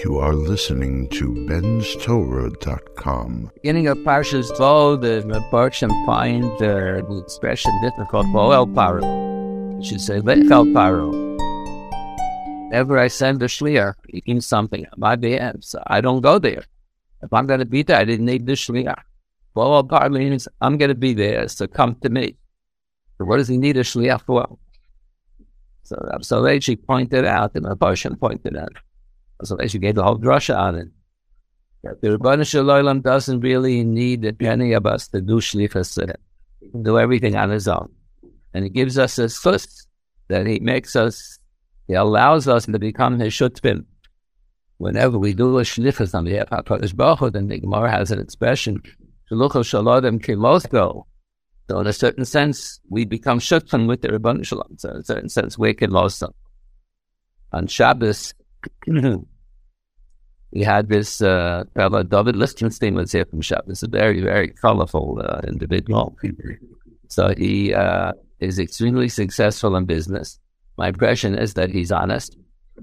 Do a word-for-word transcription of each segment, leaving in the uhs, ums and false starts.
You are listening to Ben's Torah dot com. Beginning of Parshas Bo, the Parshas find uh, the expression difficult, Boel Paro. You should say, Lechel Paro. Whenever I send a shliach, he means something on my behalf, so I don't go there. If I'm going to be there, I didn't need the shliach. Boel Paro means I'm going to be there, so come to me. So what does he need a shliach for? So Rav Soloveitchik pointed out, and the Parshas pointed out, so as you gave the whole drasha on it, that the Rebbeinu Shalom doesn't really need any of us to do shlichus. He can do everything on his own. And he gives us a sus that he makes us, he allows us to become his shutfim. Whenever we do a shlichus on behalf of HaKadosh Baruch Hu, then the Gemara has an expression, Shalucho Shalom Kimosgo. So in a certain sense, we become shutfim with the Rebbeinu Shalom. So in a certain sense, we can also. On Shabbos, we had this uh, fellow, David Lichtenstein was here from Shabbos, a very, very colorful uh, individual. So he uh, is extremely successful in business. My impression is that he's honest.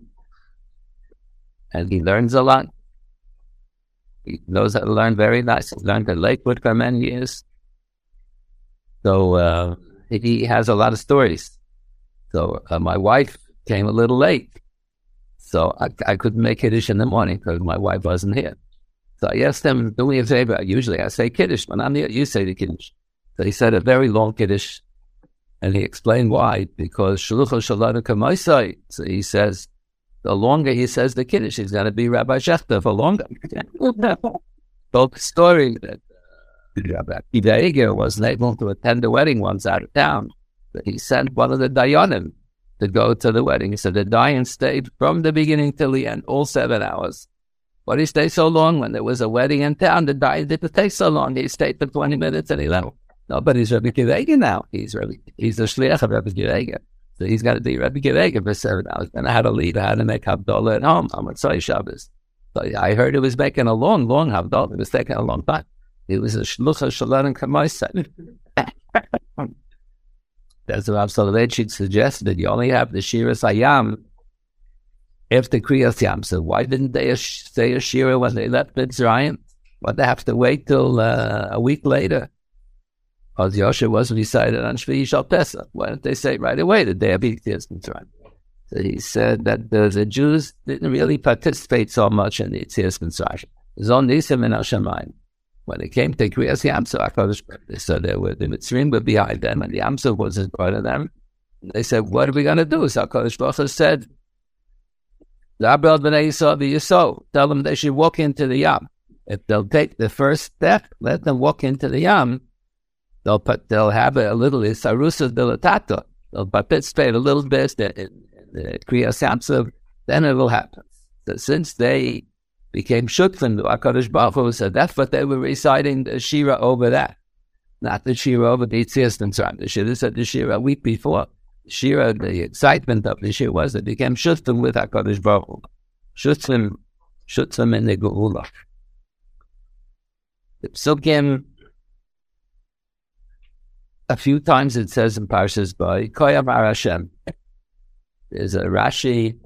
And he learns a lot. He knows how to learn very nice. He's learned at Lakewood for many years. So uh, he has a lot of stories. So uh, my wife came a little late. So I, I couldn't make Kiddush in the morning because my wife wasn't here. So I asked him, do me a favor. Usually I say Kiddush. When I'm here, you say the Kiddush. So he said a very long Kiddush. And he explained why. Because Shalucho Shalom Kamaisai. So he says, the longer he says the Kiddush, he's going to be Rabbi Shechter for longer. Told the story that uh, Rabbi Akiva Eiger wasn't able to attend the wedding once out of town. But he sent one of the Dayanim to go to the wedding. So the Dayan stayed from the beginning till the end, all seven hours. Why did he stay so long? When there was a wedding in town, the Dayan didn't take so long. He stayed for twenty minutes and he left. No, but he's Rabbi Akiva Eiger now. He's Rabbi, he's a shliach of Rabbi Akiva Eiger. So he's got to be Rabbi Akiva Eiger for seven hours. And I had to leave. I had to make Havdalah at home on Motzei Shabbos. So I heard it was making a long, long Havdalah. It was taking a long time. It was a shlucha shalom kamaisai. That's what Rav Soloveitchik suggested. You only have the Shiras Hayam after Kriyas Yam. So why didn't they say a Shira when they left Mitzrayim? Why they have to wait till uh, a week later? Because Yosha wasn't decided on Shvi Yishal Pesach. Why didn't they say right away the day of Yitzias Mitzrayim? So he said that the, the Jews didn't really participate so much in the Yitzias Mitzrayim. There's only Nisim and Hashemayim. When it came to Kriyas Yamsuf, so there were the Mitzrayim were behind them, and the Yamsuf wasn't part of them. They said, "What are we going to do?" So HaKadosh Baruch Hu said, "L'Abrel b'nei Yisrael v'Yisrael." Tell them they should walk into the Yam. If they'll take the first step, let them walk into the Yam. They'll put, they'll have a little isarusa dilatata. They'll participate a little bit in, in the Kriyas Yamsuf. Then it will happen. So since they became shutfim to HaKadosh Baruch Hu, so that's what they were reciting the Shira over that. Not the Shira over the Yitzias Mitzrayim. They should have said the Shira a week before. The Shira, the excitement of the Shira was they became shutfim with HaKadosh Baruch Hu. Shutfim, shutfim in the Geula. The Psukim, a few times it says in Parshas Bo, Koyam Har Hashem. There's a Rashi,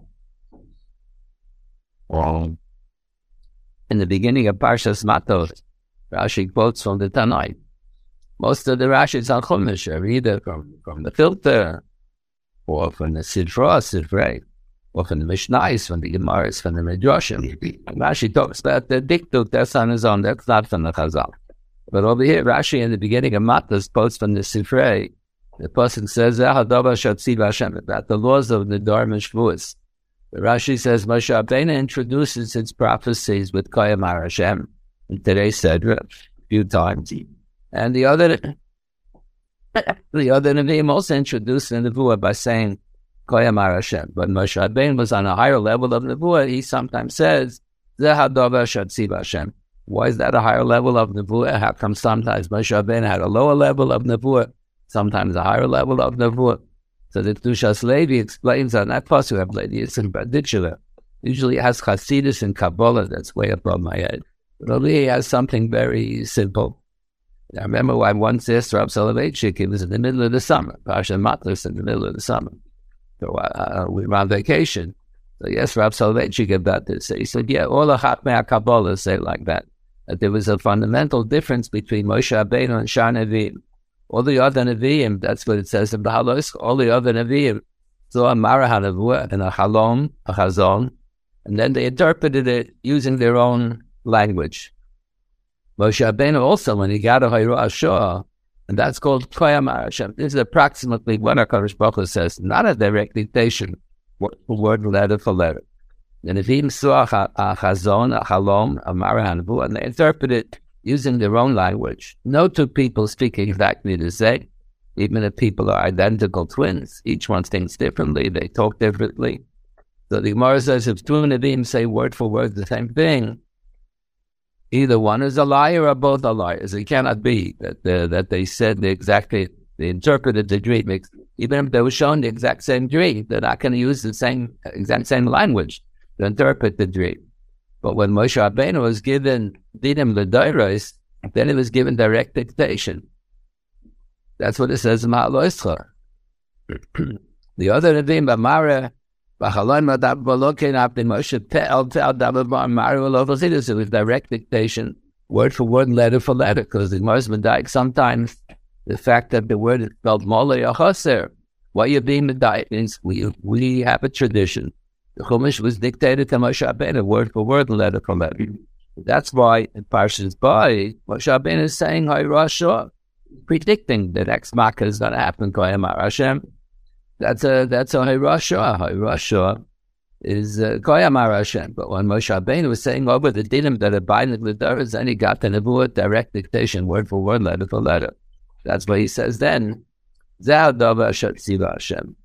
um, in the beginning of Parshas Matot, Rashi quotes from the Tanai. Most of the Rashis on Chumash are either from, from the filter, or from the Sidra, Sidrei, or from the Mishnais, from the Gemaras, from the Midrashim. Rashi talks about the Diktuk, that's on his own, that's not from the Chazal. But over here, Rashi in the beginning of Matot quotes from the Sidrei. The person says, about the laws of the Dharma Shvuos. The Rashi says Moshe Rabbeinu introduces its prophecies with Koyam Har Hashem in today's Sedra a few times, and the other the other Nevi'im also introduced the Nevuah by saying Koyam Har Hashem. But Moshe Rabbeinu was on a higher level of Nevuah. He sometimes says Zeh Hadavar Shatziv Hashem. Why is that a higher level of Nevuah? How come sometimes Moshe Rabbeinu had a lower level of Nevuah, sometimes a higher level of Nevuah? So the Kedushas Levi explains on that plus we have ladies in Berditchela. Usually it has Chasidus and Kabbalah that's way above my head. But over here he has something very simple. I remember I once asked Rav Soloveitchik, it was in the middle of the summer, Parsha Matlis in the middle of the summer. So uh, we were on vacation. So yes, Rav Soloveitchik about this. So he said, yeah, all the Chachmei HaKabbalah say like that. That there was a fundamental difference between Moshe Rabbeinu and Shar Nevi'im. All the other Nevi'im, that's what it says in the Halos, all the other Nevi'im saw a Mara HaNevuah and a Halom, a Chazon, and then they interpreted it using their own language. Moshe Rabbeinu also, when he got a Hayru Ashur, and that's called Koyam Hashem. This is approximately what HaKadosh Baruch Hu says, not a direct dictation, word for word, letter for letter. And if he saw a chazon, a halom, a Mara HaNevuah, and they interpret it using their own language. No two people speak exactly the same, even if people are identical twins. Each one thinks differently, they talk differently. So the Gemara says if two Nevi'im say word for word the same thing, either one is a liar or both are liars. It cannot be that uh, that they said the exactly, they interpreted the dream. Even if they were shown the exact same dream, they're not going to use the same exact same language to interpret the dream. But when Moshe Rabbeinu was given Dinim L'Doros, then it was given direct dictation. That's what it says in Ma'aloischa. The other Nevi'im, B'Mara, B'Chalon Madab B'Lokein Abdi Moshe Pe'el Pe'el Dabar B'Mara V'Lovazidus. It was direct dictation, word for word, letter for letter, because the Gemara's Medayik sometimes the fact that the word is spelled Mola Yachaser. Why you being Medayik means we, we have a tradition. The Chumash was dictated to Moshe Rabbeinu, word for word, letter for letter. That's why in Parshas Bai, Moshe Rabbeinu is saying, Hayru Ashur, predicting that Ex Makkah is going to happen, Koyam Hashem. That's a, that's a Hayru Ashur. Hayru Ashur is uh, Koyam Hashem. But when Moshe Rabbeinu was saying over the dinim that abide in the Doros, then he got the Nebuah, direct dictation, word for word, letter for letter. That's what he says then. Zeh Hadavar Asher Tziva Hashem.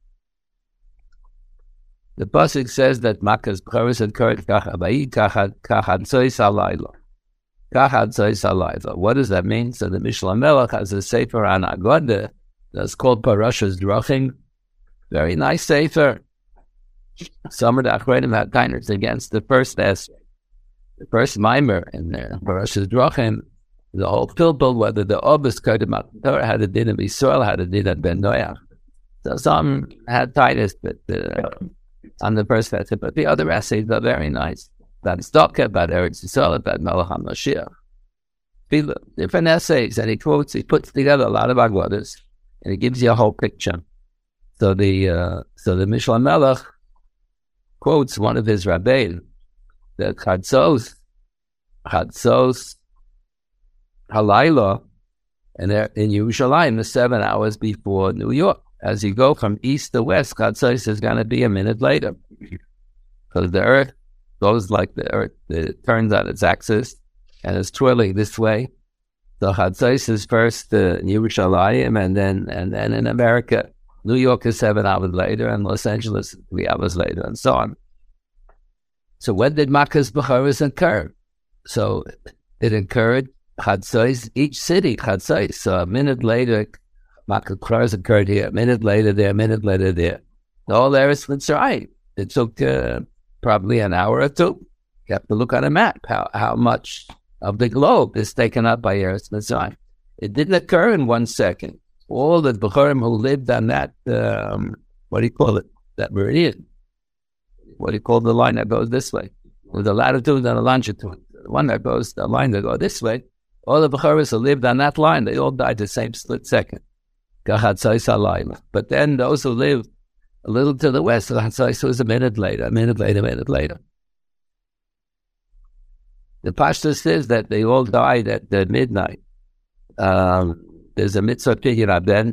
The pasuk says that Makkah's B'choros occurred kachabay kachad tzois halayla. Kachad tzois halayla. What does that mean? So the Mishnah Melech has a sefer on Agoda that's called Parashas Drachim. Very nice sefer. Some of the Achronim had kindness against the first essay. The first mimer in there, Parashas Drachim, the whole pilpul, whether the Obus Kodim HaTorah had a din of Yisrael, had a din of Ben Noach. So some had tightness, but uh, on the first essay, but the other essays are very nice. About Tzedakah, about Eretz Yisrael, about Melech HaMashiach. Different essays, and he quotes, he puts together a lot of Agodas, and he gives you a whole picture. So the uh, so the Mishnah Melech quotes one of his rabbein, that Chatzos, Chatzos Halayla, and in Yerushalayim, the seven hours before New York. As you go from east to west, Chatzos is going to be a minute later. Because the earth goes like the earth, it turns on its axis, and it's twirling this way. So Chatzos is first uh, in Yerushalayim, and then and then in America, New York is seven hours later, and Los Angeles is three hours later, and so on. So when did Makkah's B'choros occur? So it occurred, Chatzos, each city, Chatzos. So a minute later, Makkah's B'choros occurred here, a minute later there, a minute later there. The whole Eretz Mitzrayim. It took uh, probably an hour or two. You have to look on a map, how, how much of the globe is taken up by Eretz Mitzrayim. It didn't occur in one second. All the B'chorim who lived on that, um, what do you call it, that meridian, what do you call the line that goes this way? With the latitude and the longitude. The one that goes, the line that goes this way, all the B'chorim who lived on that line, they all died the same split second. But then those who lived a little to the west, Chatzos was a minute later, a minute later, a minute later. The Pashto says that they all died at uh, midnight. Um, there's a mitzvah Pidyon Haben,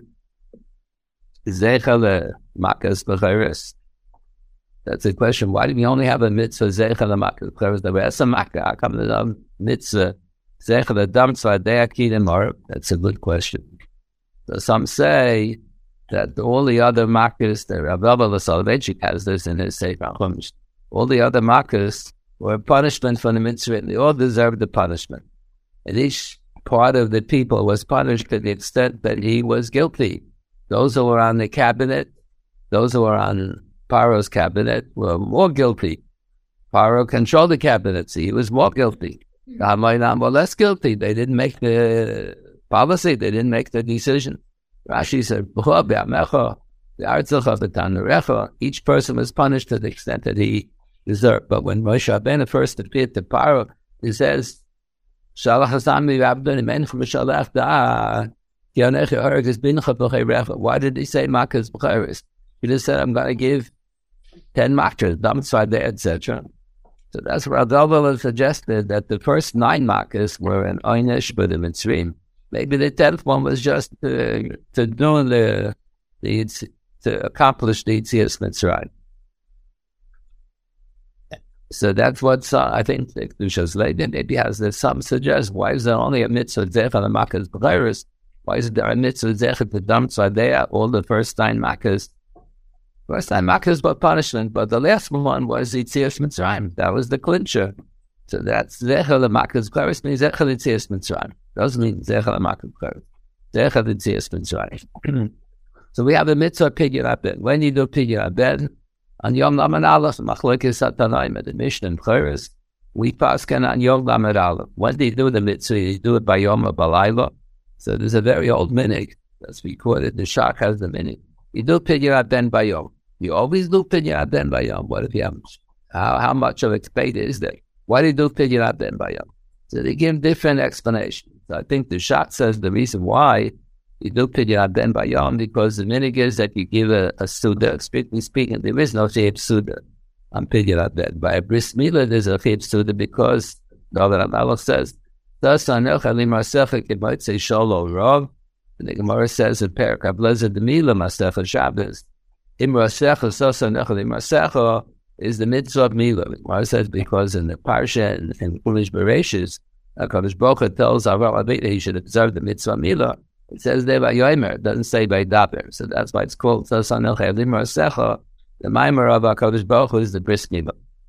Zeicha Makkah's B'choros. That's the question. Why do we only have a mitzvah Zeicha Makkah's B'choros? There was a Makkah. How come the mitzvah Zeicha L'Dam Tzvadei Akid Morov? That's a good question. So some say that all the other Makkahs, the Rav Abba Soloveitchik has this in his Sefer Chumash, all the other Makkahs were punishment for the mitzvah, and they all deserved the punishment. And each part of the people was punished to the extent that he was guilty. Those who were on the cabinet, those who were on Paro's cabinet were more guilty. Paro controlled the cabinet, so he was more guilty. Hamayim were less guilty. They didn't make the policy, they didn't make the decision. Rashi said, the Artzach of the Tanarecha, each person was punished to the extent that he deserved. But when Moshe Rabbeinu first appeared to Paro, he says, Shalach Hasami Rabban Mench Mishalach Da Yanecha Hargis Bincha B'Chayrecha. Why did he say Makas B'Chayres? He just said, I'm going to give ten Makas, Damsvade, et cetera. So that's where Adalva suggested that the first nine Makas were an Oynish but a Mitzrim. Maybe the tenth one was just to, to do the, the to accomplish the Yitzias Mitzrayim. So that's what uh, I think the Kedushas Leiden maybe has this. Some suggest, why is there only a mitzvah zech on the makas b'chayres? Why is there a mitzvah zech at the dam tzadeh? All the first nine makas, first nine makas but punishment, but the last one was Yitzias Mitzrayim. That was the clincher. So that's zech on the makas b'chayres means zech on Yitzias Mitzrayim. Doesn't mean zech on the makas b'chayres. Zech on Yitzias Mitzrayim. So we have a mitzvah pidyon abed. When you do pidyon abed, on Yom Lamed Aleph, Machlokes HaTanaim at the Mishnah and Chayres, we pasken on Yom Lamed Aleph. When do you do the mitzvah? You do it by Yom Balayla. So there's a very old minhag that's recorded. The Shach has the minhag. You do Pidyon Ben by Yom. You always do Pidyon Ben by Yom. What if you have, how, how much of a debate is there? Why do you do Pidyon Ben by Yom? So they give different explanations. So I think the Shach says the reason why you do Pidyon Ben by Yom because the minhag is that you give a, a Suda. Strictly speaking, there is no Chiyuv Suda on Pidyon Ben. By a Bris Milah, there's a Chiyuv Suda because the David HaMelech says, Thus, Anocha li Marsechik, it might say Sholo Rav. And the Gemara says in Perek HaBlezer the Milah Masecha Shabbos. Im Rasecha, Thus Anocha li Marsecha is the mitzvah of Milah. The Gemara says because in the Parsha and in Chumash Bereshis, HaKadosh Baruch Hu tells Avraham Avinu he should observe the mitzvah of Milah. It says there by Yomer, it doesn't say by Daber. So that's why it's called Thus Anocha li Marsecha. The Maimer of HaKadosh Baruch Hu is the Bris Milah.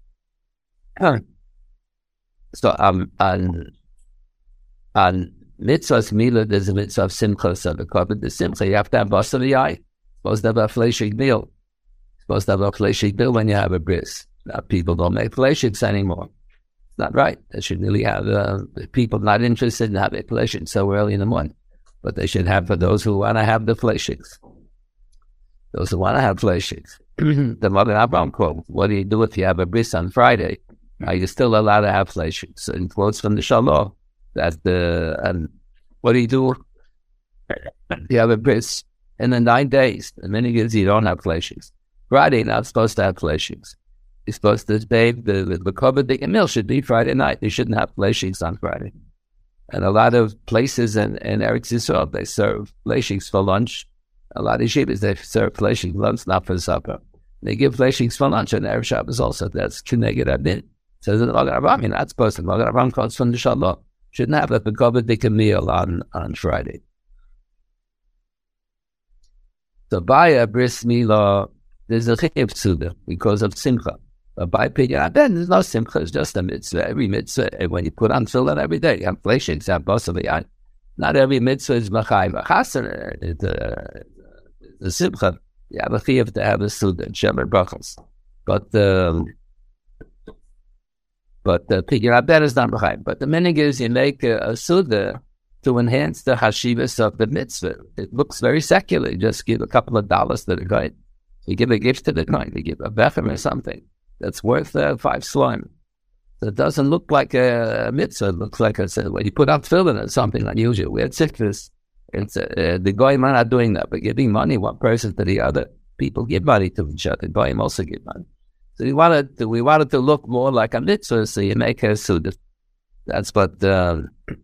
So, um, and on mitzvahs Milah, there's a mitzvah of Simcha. So the covered the Simcha, you have to have Basar Yai. Supposed to have a fleshig meal. Supposed to have a fleshig meal when you have a bris. Now people don't make fleshigs anymore. It's not right. They should really have uh, people not interested in having fleshig so early in the morning. But they should have for those who want to have the fleshigs. Those who want to have fleshigs. The Mother Abraham quote, what do you do if you have a bris on Friday? Are you still allowed to have fleshigs? And quotes from the Shalom. That the and what do you do? You have a bris in the nine days. The minute is you don't have fleshings. Friday you're not supposed to have fleshings. You're supposed to bathe the the covered the meal should be Friday night. You shouldn't have fleshings on Friday. And a lot of places in, in Eretz Yisrael they serve fleshings for lunch. A lot of yeshivas they serve fleshings lunch, not for supper. They give fleshings for lunch on Erev Shabbos also. That's Kineged Adin. Says the Magen Avraham, you're not supposed to. The Magen Avraham quotes from the Shalom. Shouldn't have a Bekovidik meal on, on Friday. So by a bris milah, there's a chiyuv suda because of simcha. But by pidyon ben, there's no simcha. It's just a mitzvah. Every mitzvah, and when you put on tefillin every day, you have fleshings, you have basar. Not every mitzvah is machai v'chaser. It's a simcha. You have a chiyuv to have a suda, shemer brachos. But um, But the pidyon ben is not machai. But the minig is you make a, a suda to enhance the hashivas of the mitzvah. It looks very secular. You just give a couple of dollars to the guy. You give a gift to the guy. You give a bechem or something that's worth uh, five slime. So it doesn't look like a, a mitzvah. It looks like a, when you put out tefillin or something unusual. We had sickness. It's uh, the goyim are not doing that, but giving money one person to the other. People give money to each other. Goyim also give money. So we wanted to, we wanted to look more like a mitzvah, so you make a suda. That's what. Uh,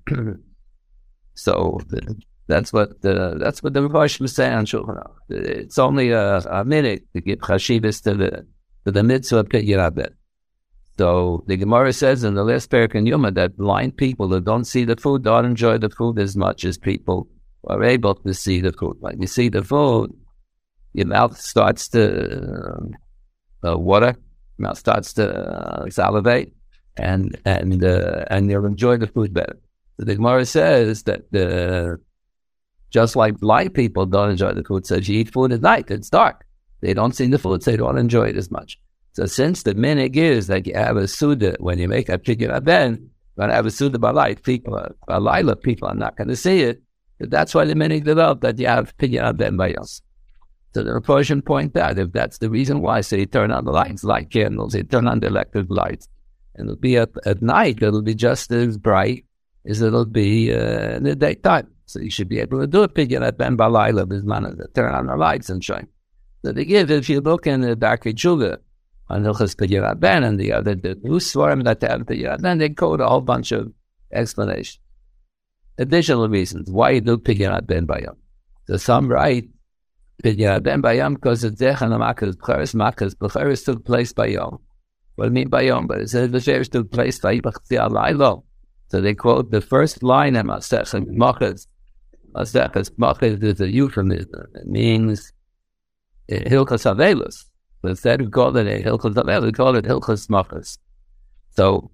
so the, that's what the, that's what the Rosh was saying on Shulchan Aruch. It's only a, a minute to give chashivas to the to the mitzvah pidyon ben. So the Gemara says in the last parak in Yoma that blind people that don't see the food don't enjoy the food as much as people who are able to see the food. When you see the food, your mouth starts to. Uh, Uh, water, mouth starts to uh, salivate, and and uh, and you'll enjoy the food better. So the Gemara says that uh, just like blind people don't enjoy the food, so if you eat food at night, it's dark. They don't see the food, so they don't enjoy it as much. So since the minhag is that you have a suda when you make a pidyon ben, you're going to have a suda by light, people, by lila, people are not going to see it. But that's why the minhag developed that you have pidyon ben by us. So the Persian point out, if that's the reason why, so you turn on the lights, light candles, you turn on the electric lights, and it'll be at, at night, it'll be just as bright as it'll be uh, in the daytime. So you should be able to do it. Pidyon ben balayla bisman, turn on the lights and shine. So they give, if you look in the Darkei Tshuva, on Hilchos Pidyon ben and the other, the new Svarim that have Pidyon ben, they quote a whole bunch of explanations. Additional reasons why you do Pidyon ben bayom. So some write Pidyon ben bayom because it's Zechan Makas B'cheres, Makas B'cheres took place by Yom. What do I mean by Yom? But it says the B'cheres took place by Yibachzi Alaylo. So they quote the first line of Masechet Makas. Masechet Makas is a euphemism. It means Hilchos Avelus. But instead of calling it Hilchos Avelus, we call it Hilchos Makas. So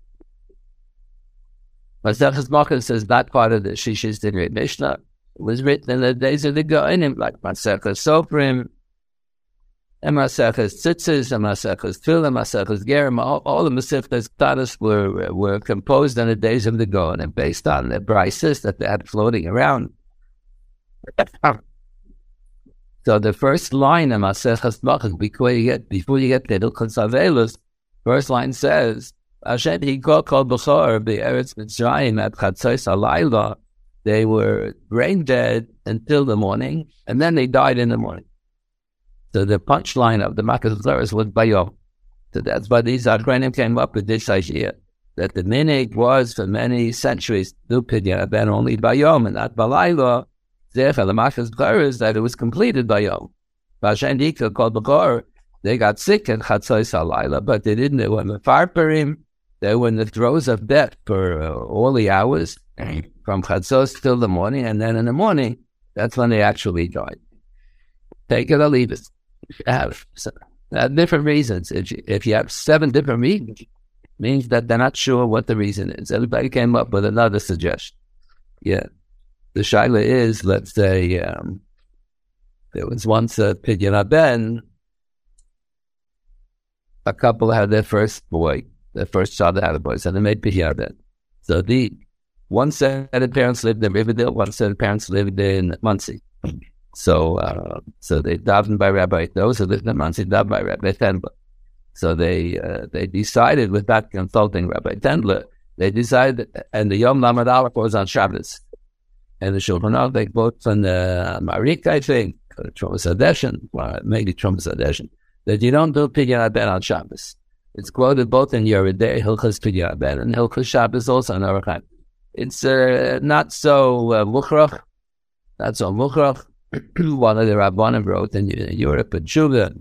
Masechet Makas says that part of the Shishis Dinei Mishnah was written in the days of the Goinim, like Masechet Sofrim, and Masechet Tzitzis, and Masechet Tefillah, and Masechet Gerim. All, all the Masechet Tadas were were composed in the days of the Goinim, based on the brises that they had floating around. So the first line of Masechet Makas, before you get before you get to Hilchos Avelus, first line says, "Hashem hikol kol b'chor be'eretz Mitzrayim at chatzos halayla." They were brain dead until the morning, and then they died in the morning. So the punchline of the Makas B'cheres was bayom. So that's why these Achronim came up with this idea that the minig was for many centuries do Pidyon ben only bayom and not balayla. Therefore, the Makas B'cheres that it was completed bayom. Vashem dikol kol b'chor. They got sick at chatzos halayla, but they didn't. They were mefarperim. They were in the throes of death for uh, all the hours, from chatzos till the morning, and then in the morning, that's when they actually died. Take it or leave it. Have uh, different reasons. If you, if you have seven different reasons, means that they're not sure what the reason is. Everybody came up with another suggestion. Yeah. The shaila is, let's say, um, there was once a Pidyon ben, a couple had their first boy, their first child had a boy, so they made Pidyon ben. So the one set of parents lived in Riverdale, one set of parents lived in Monsey. So uh, so they davened by Rabbi, those who lived in Monsey davened by Rabbi Tendler. So they uh, they decided, without consulting Rabbi Tendler, they decided, and the Yom Lamed Aleph was on Shabbos. And the Shulchan Aruch, they quote from the Marik, I think, or Trumas Hadeshen, well, maybe Trumas Hadeshen, that you don't do Pidyon ben on Shabbos. It's quoted both in Yeridei, Hilchos Pidyon ben, and Hilchos Shabbos also in Aruch HaIm. It's uh, not so uh, mukhrach, not so mukhrach. One of the Rabbanim wrote in, in Europe, at Tshuva,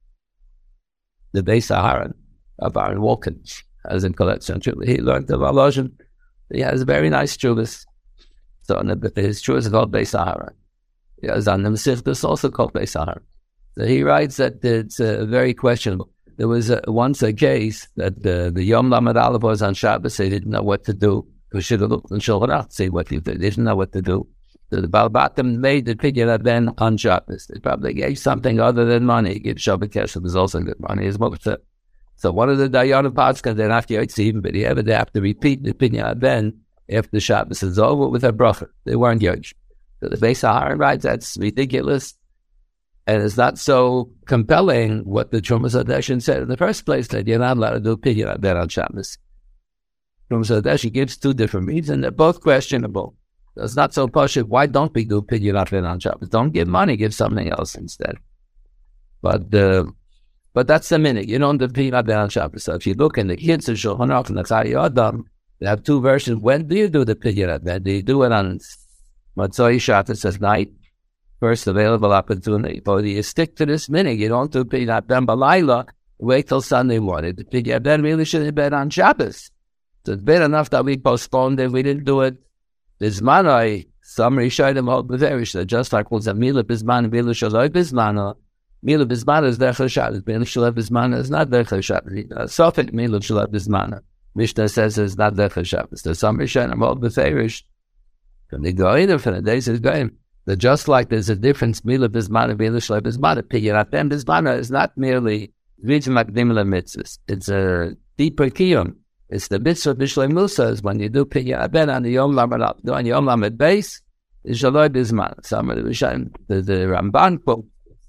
the Beis Aharon of Aaron Wolkin, as in collection. He learned the Volozhin. He has very nice Tshuvas. So the, his Tshuvas is called Beis Aharon. He has on the Masechtas also called Beis Aharon. So he writes that it's uh, very questionable. There was uh, once a case that uh, the Yom Lamed Aleph was on Shabbos. They didn't know what to do. We should have looked in Shulchan Aruch to see what they did. They didn't know what to do. So the Baal Batim made the Pidyon ben on Shabbos. They probably gave something other than money. He gave Shabbat Kesef was also good money as well. So one of the Dayanim Paschas, they're not Yotzim, but ever they have to repeat the Pidyon ben after Shabbos is over with a bracha. They weren't Yotzim. So the Beis Aharon writes, that's ridiculous. And it's not so compelling what the Trumas Hadeshen said in the first place, that you're not allowed to do Pidyon ben on Shabbos. Trumas Hadeshen gives two different reasons. They're both questionable. So it's not so posh. Why don't we do Pidyon ben on Shabbos? Don't give money, give something else instead. But uh, but that's the minute. You don't do Pidyon ben on Shabbos. So if you look in the kids of Shulchan Aruch and the Chayei Adam, they have two versions. When do you do the Pidyon ben? Do you do it on Matzoi Shabbos at night? First available opportunity. Or do you stick to this minute? You don't do Pidyon ben balayla. Wait till Sunday morning. The Pidyon ben really should have been on Shabbos. So it's been enough that we postponed it. We didn't do it. Bismanai, some Rishonim hold beverish that just like was a Mila Bisman, Mila Shaloi Bismana, Mila Bismana is Derech Shabbos, Mila Shaloi Bismana is not Derech Shabbos. Sofik Mila Shaloi Bismana. Mishnah says it's not Derech Shabbos. There's some Rishonim hold beverish from the Goinim, from the days of Goinim, that just like there's a difference, Mila Bismana, Mila Shaloi Bismana, Pidyon ben Bismana is not merely Vijim Akdim La Mitzvahs. It's a deeper kiyum. It's the mitzvah b'shlei Musa is when you do Pidyon ben on the Yom Lamed on Yom Lamed base is Shaloi Bisman. Some of the the, the Ramban quote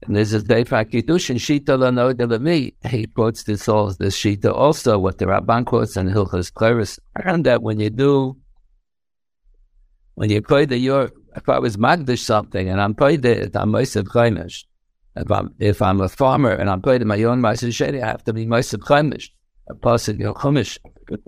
And there's a day for Kiddushin, Shita Lano de Lami. He quotes this, all, this Shita also, what the Rabban quotes in Hilchos Kleris. And that when you do, when you pray the your, if I was Magdish something, and I'm praying it, I'm Moisef Chaimish. If I'm, if I'm a farmer, and I'm praying my own Moisef Sheni, I have to be Moisef Chaimish. A person, your Chumash.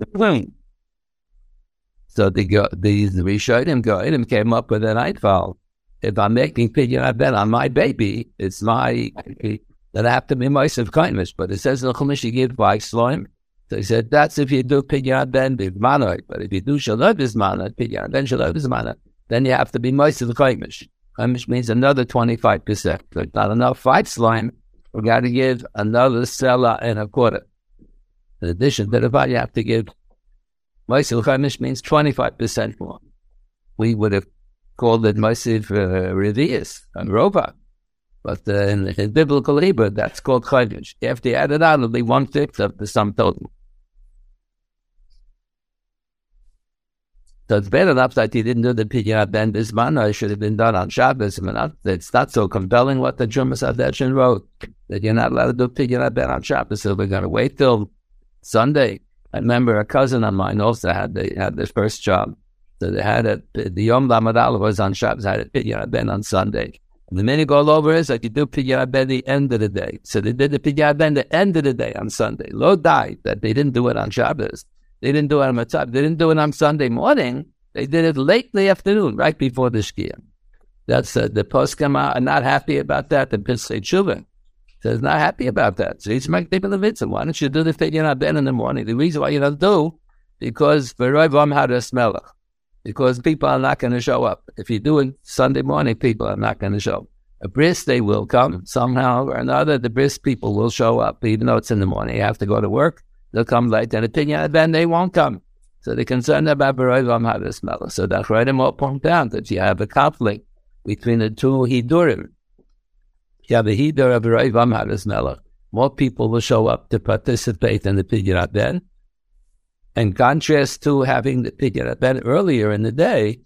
So the, the, the Rishonim Goinim came up with an nightfall. If I'm making pidyon ben on my baby, it's my, that I have to be Moisef Chaimish. But it says in the Chumash you give by slime. So he said, that's if you do pidyon ben b'manoi. But if you do shalom b'zmanoi, pidyon ben shalom b'zmanoi, then you have to be Moisef Chaimish. Chaimish means another twenty-five percent. So it's not enough five slime. We got to give another selah and a quarter. In addition to the fact you have to give Moisef Chaimish means twenty-five percent more. We would have called it Moisef uh, Revius and Rova. But uh, in, in biblical Hebrew, that's called Chaimish. If they add it out, it'll be one-fifth of the sum total. So it's bad enough that he didn't do the Pidyon Ben Bismana. It should have been done on Shabbos. I mean, not, it's not so compelling what the Jumas Adeshin wrote, that you're not allowed to do Pidyon Ben on Shabbos, so we're going to wait till Sunday. I remember a cousin of mine also had the, had their first job. So they had it, the Yom Lamadal was on Shabbos, had it Pidyon Ben on Sunday. And the minute all over is that you do Pidyon Ben the end of the day. So they did the Pidyon Ben the end of the day on Sunday. Lo died that they didn't do it on Shabbos. They didn't do it on Matzah. They didn't do it on Sunday morning. They did it late in the afternoon, right before the Shkia. That's uh, the poskim are not happy about that. The Pitzei Tshuva says not happy about that. So he's making people the mitzvah. Why don't you do the Pidyon Ben in the morning? The reason why you don't do, because V'roi Vam Hadas Melech. Because people are not going to show up. If you do it Sunday morning, people are not going to show up. A bris, they will come somehow or another. The bris people will show up, even though it's in the morning. You have to go to work. They'll come late. And Pidyon Ben, they won't come. So they're concerned about V'roi Vam Hadas Melech. So that's right. More point out that you have a conflict between the two Hidurim. You have a Hidur of V'roi Vam Hadas Melech. More people will show up to participate in the Pidyon Ben. In contrast to having the Pidyon Ben earlier in the day,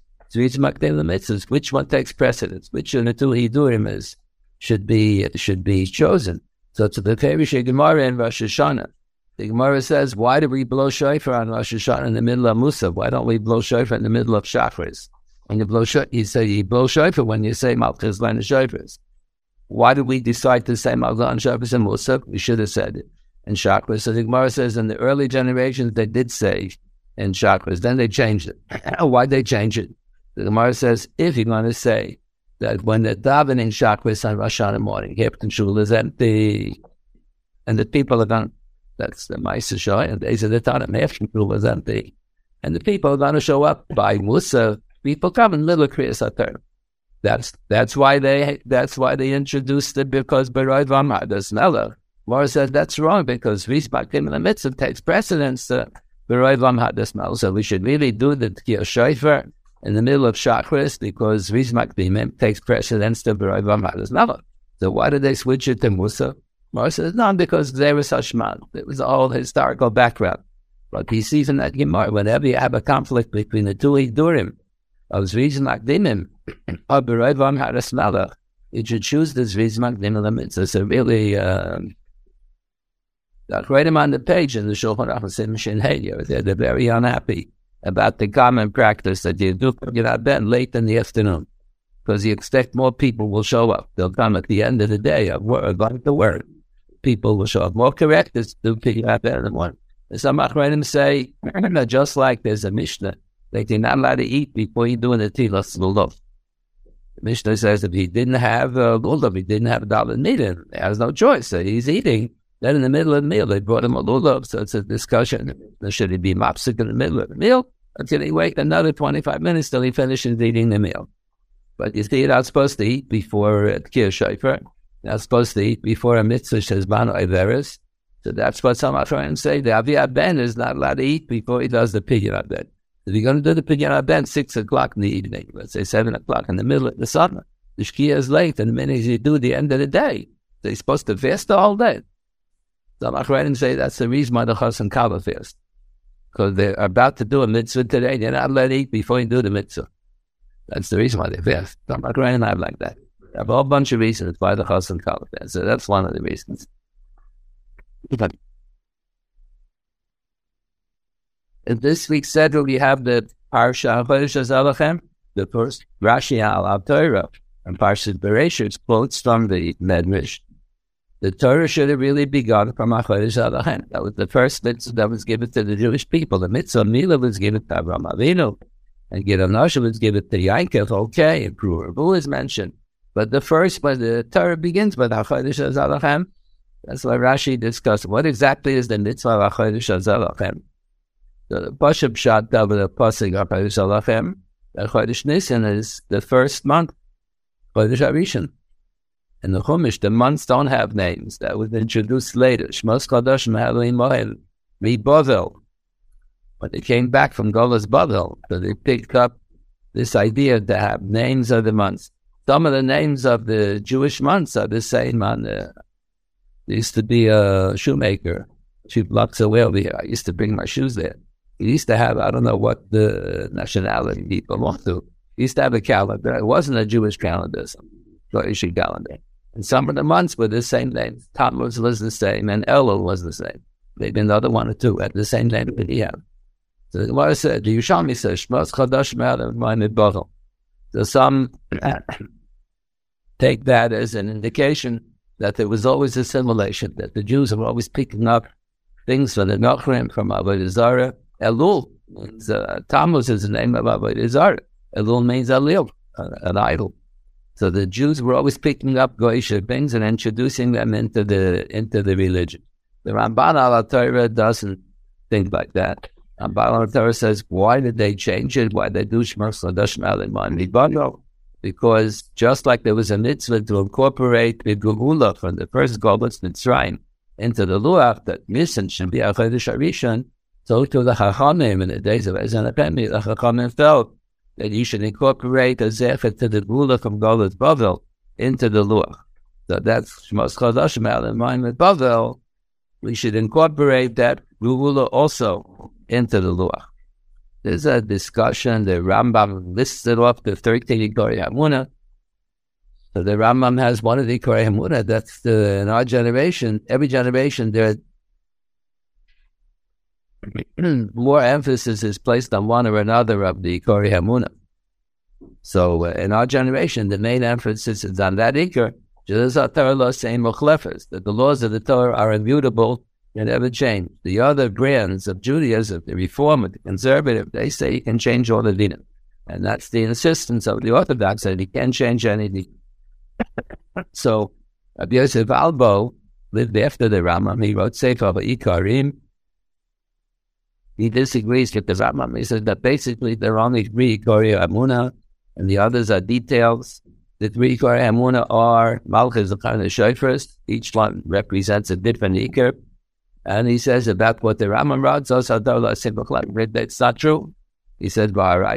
which one takes precedence? Which of the two Hidurim is should be should be chosen? So to the Perish Gemara in Rosh Hashanah, the Gemara says, why do we blow shofar on Rosh Hashanah in the middle of Musaf? Why don't we blow shofar in the middle of Shachris? When you blow shofar, you say you blow shofar when you say Malchus Len Shofars. Why did we decide to say Malchus Len Shofars in Musaf? We should have said it in Shachris. So the Gemara says in the early generations they did say in Shachris, then they changed it. Why'd they change it? The Gemara says, if you're going to say that when they're davening Shachris on Rosh Hashanah morning, Hepton Shul is empty, and the people are going, that's the Ma'aser Shoy, and they say the time Hepton Shul is empty, and the people are going to show up by Musa. People come in little Kriyas HaTorah. That's that's why they that's why they introduced it, because V'roi Vam Hadas Melech. Gemara says that's wrong because Rizbak Kim in the Mitzvah takes precedence to V'roi Vam Hadas Melech. So we should really do the Tkiyah Shofar in the middle of Shachris, because Rizmak Bimim takes precedence to V'roi Vam Hadas Melech. So why did they switch it to Musa? Mara says, no, because they was Hashman. It was all historical background. But he sees in that Gemara, whenever you have a conflict between the two Hidurim of Rizmak Bimim or V'roi Vam Hadas Melech, you should choose this Rizmak Bimim Mitzvah. So really, um, I'll write them on the page in the Shulchan Aruch Simshin Hey. They're, they're very unhappy about the common practice that you do Pidyon Ben late in the afternoon, because you expect more people will show up. They'll come at the end of the day of work, like the word. People will show up. More correct is to do Pidyon Ben in the morning. Some Achronim say, just like there's a Mishnah, that you're not allowed to eat before you do the Tilas Lulav. The Mishnah says if he didn't have uh, Lulav, he didn't have a dollar meat in it, he has no choice. So he's eating. Then in the middle of the meal, they brought him a lulav, so it's a discussion. Should he be mopsic in the middle of the meal? Until he wait another twenty-five minutes till he finishes eating the meal. But you see, you're not supposed to eat before uh, Tkiyah Shofar. You're not supposed to eat before a mitzvah shezmano averis. So that's what some Achronim say. The Aviyah Ben is not allowed to eat before he does the Pidyon Ben. If you're going to do the Pidyon Ben six o'clock in the evening, let's say seven o'clock in the middle of the summer, the Shkia is late, and the minute you do the end of the day, so you're supposed to fast the whole day. Some Achronim say that's the reason why the Chos and Kava fast, because they're about to do a mitzvah today, and you're not allowed to eat before you do the mitzvah. That's the reason why they fast. Some Achronim have like that. have a whole bunch of reasons why the Chassan call it. So that's one of the reasons. In this week's schedule, we have the Parsha Chodesh Zalachem, the first Rashi al Torah, and Parsha Bereshit quotes from the Medrash. The Torah should have really begun from Chodesh Zalachem. That was the first mitzvah that was given to the Jewish people. The mitzvah Milah was given to Avraham Avinu, and Gid HaNasheh was given to Yaakov. Okay, and Pruah is mentioned. But the first, when the Torah begins with Chodesh Zalachem, that's why Rashi discussed what exactly is the mitzvah of Chodesh Zalachem. The Pashup Pshat of the Pasuk of Chodesh Zalachem, the Chodesh Nisan is the first month, Chodesh Harishon. In the Chumash, the months don't have names. That was introduced later. Shmos Chodesh Me'elohim Moed, Mi-Bavel. When they came back from Golas Bavel, so they picked up this idea to have names of the months. Some of the names of the Jewish months are the same. On the, there used to be a shoemaker, two blocks away over here. I used to bring my shoes there. He used to have, I don't know what the nationality he belonged to. He used to have a calendar. It wasn't a Jewish calendar, some Jewish calendar. And some of the months were the same name. Tammuz was the same, and Elul was the same. Maybe another one or two had the same name that he had. So the Gemara said, the Yerushalmi says, Shmos Chodesh Me'elohim Moed. So some take that as an indication that there was always assimilation, that the Jews were always picking up things from the Nochrim, from Avodah Zarah. Elul means, uh, Tammuz is the name of Avodah Zarah. Elul means Alil, uh, an idol. So the Jews were always picking up Goyish things and introducing them into the into the religion. The Ramban al Torah doesn't think like that. Ramban al Torah says, why did they change it? Why they do Shmos Chodesh Me'elohim? Because just like there was a mitzvah to incorporate the Geula from the first Golus Mitzrayim into the Luach, that Nisan should be a Chodesh Harishon, so to the Chachamim in the days of Ezra Nehemiah, the Chachamim felt that you should incorporate a zecher to the Geula from Golus Bavel into the Luach. So that's Shmos Chodesh Me'elohim with Bavel. We should incorporate that Geula also into the Luach. There's a discussion. The Rambam listed off the thirteen Ikorei Hamunah. So the Rambam has one of the Ikorei Hamunah. That's the, in our generation, every generation, there more emphasis is placed on one or another of the Ikorei Hamunah. So uh, in our generation, the main emphasis is on that Ikor, that the laws of the Torah are immutable and never change. The other brands of Judaism, the Reform, the Conservative, they say you can change all the dinim. And that's the insistence of the Orthodox, that you can't change anything. So Rabbi Yosef Albo lived after the Rambam. He wrote Sefer Ikarim. He disagrees with the Rambam. He said that basically there are only three Ikorei Hamunah, and the others are details. The three Ikorei Hamunah are Malchus and Shofars. Each one represents a different Ikor. And he says about what the Rambam wrote, that's not true. He said,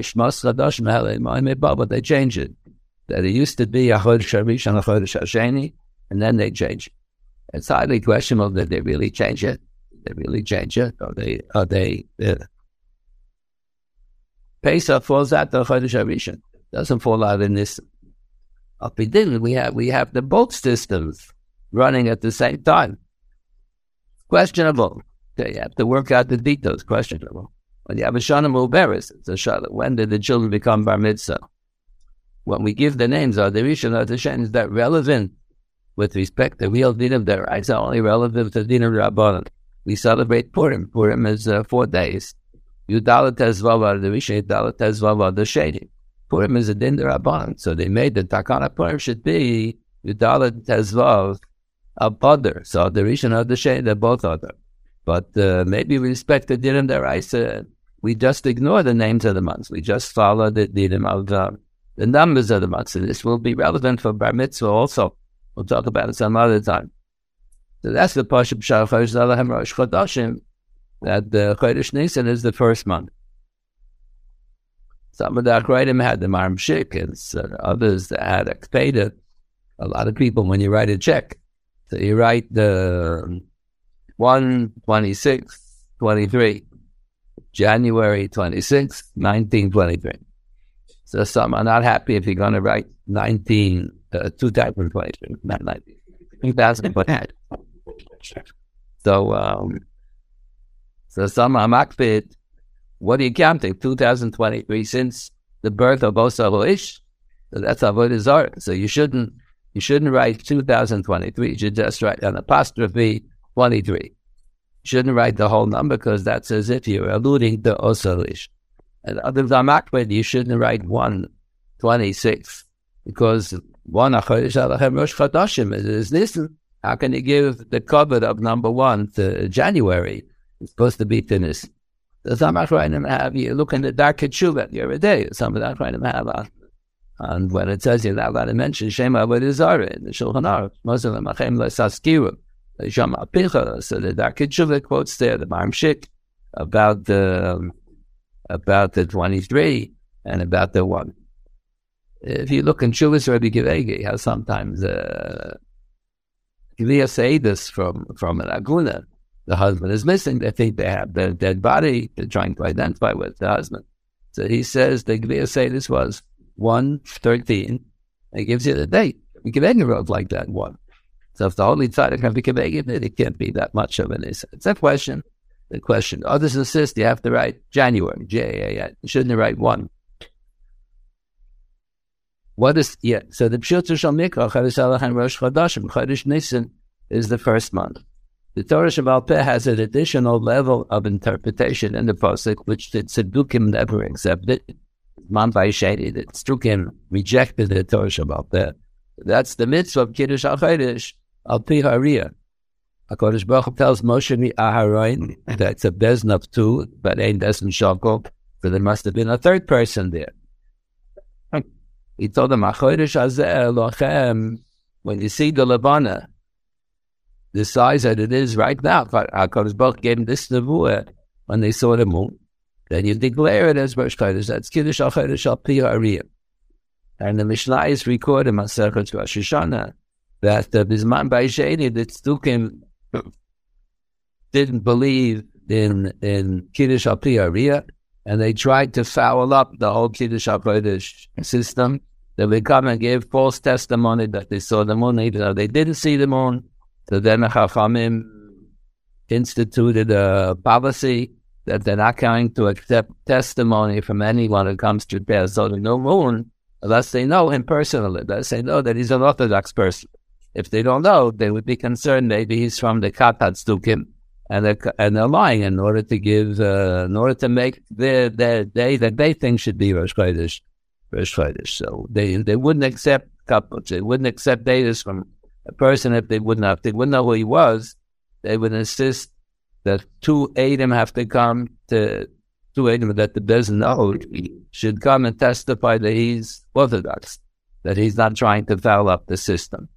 but they changed it. That it used to be a Chodesh Harishon and a Chodesh Hasheni, and then they changed it. It's highly questionable that they really change it. They really change it, or they, or they, uh, Pesach falls out of Chodesh Harishon. Doesn't fall out in this. If we didn't, we have, we have the both systems running at the same time. Questionable. Okay, you have to work out the details. Questionable. When you have a Shana Muberis, it's a Shana. When did the children become Bar Mitzvah? When we give the names, are the Rishon or the Shen, is that relevant with respect to real Din of the rights? Are only relevant to Din of Rabbanan. We celebrate Purim. Purim is uh, four days. Yudalat Tezvav are the Rishon, Yudalat Tezvav are the Sheni. Purim is a Din of Rabbanan. So they made the Takana Purim should be Yudalat Tezvav of other. So the Rishon or the Sheni, they're both other. But uh, maybe with respect to Din of the rights, uh, we just ignore the names of the months. We just follow the Din of uh, the numbers of the months. And this will be relevant for Bar Mitzvah also. We'll talk about it some other time. So that's the Pashup Shal Chodesh Zalachem Rosh Chodashim, that the Chodesh Nisan is the first month. Some of the Akraidim had the Maram Shik, and uh, others that had Akpeda. A lot of people, when you write a check, so you write the one twenty-six twenty-three, January twenty-sixth, nineteen twenty-three. So some are not happy if you're going to write nineteen uh, two thousand twenty-three, not ninety, two thousand twenty. So, um, so some Makbid, what are you counting? two thousand twenty-three since the birth of Osar Loish. So that's Avodah Zarah. So you shouldn't you shouldn't write two thousand twenty-three. You should just write an apostrophe twenty-three. You shouldn't write the whole number because that's as if you're alluding to Osar Loish. And other than Makbid, you shouldn't write one twenty-six because one Achodesh Alachem Rosh Chodashim is listen. How can you give the cover of number one to January? It's supposed to be to this. The Zamach have you look in the Dark Tshuva the other day. Some of that Rainim have on. And when it says you're not allowed to mention Shema Avodah Zarah in the Shulchan Aruch, Muslim Machem L'Saskiru, the Shama Picha. So the Dark Tshuva quotes there the Maramshik about the um, about the twenty-three and about the one. If you look in Shuvas Rabbi Givegi, how sometimes uh, Givia say this from from an aguna. The husband is missing. They think they have the dead body. They're trying to identify with the husband. So he says the Gvir say this was one thirteen. It gives you the date. Gvir wrote like that one. So if the Holy Tzaddik can be Gvir, it can't be that much of an issue. It's a question. The question. Others insist you have to write January. J A N. You shouldn't write one. What is yeah? So the Pshut Shal Mikra Chodesh Alachem Rosh Chodashim Chodesh Nisan is the first month. The Torah Shebaal Peh has an additional level of interpretation in the Pasuk, which the Tzedukim never accepted. Man Vayisheni, the Tzedukim rejected the Torah Shebaal Peh. That's the mitzvah of Kiddush HaChodesh, Al Pi Hariyah. HaKadosh Baruch Hu tells Moshe Mi Aharon that it's a bezn of two, but ain't doesn't shakol, so there must have been a third person there. He told them, HaChodesh Hazeh Lochem, when you see the Levana, the size that it is right now, HaKadosh Baruch Hu gave them this nevuah when they saw the moon. Then you declare it as Rosh Chodesh. That's Kiddush HaChodesh Al Pi Hariyah. And the Mishnah is recorded in Masechet Rosh Hashanah that the Bizman Vayisheni, the Tzedukim didn't believe in in Kiddush Al Pi Hariyah, and they tried to foul up the whole Kiddush HaChodesh system. They would come and give false testimony that they saw the moon, even though they didn't see the moon. So then the Chachamim instituted a policy that they're not going to accept testimony from anyone who comes to Be'ez the new moon unless they know him personally, unless they know that he's an Orthodox person. If they don't know, they would be concerned maybe he's from the Katat Stukim, and they're, and they're lying in order to give, uh, in order to make their, their day that they think should be Rosh Chodesh, Rosh Chodesh. So they, they wouldn't accept couples, they wouldn't accept data from a person if they wouldn't have, they wouldn't know who he was. They would insist that two Adam have to come to, two Adam that the doesn't know should come and testify that he's Orthodox, that he's not trying to foul up the system.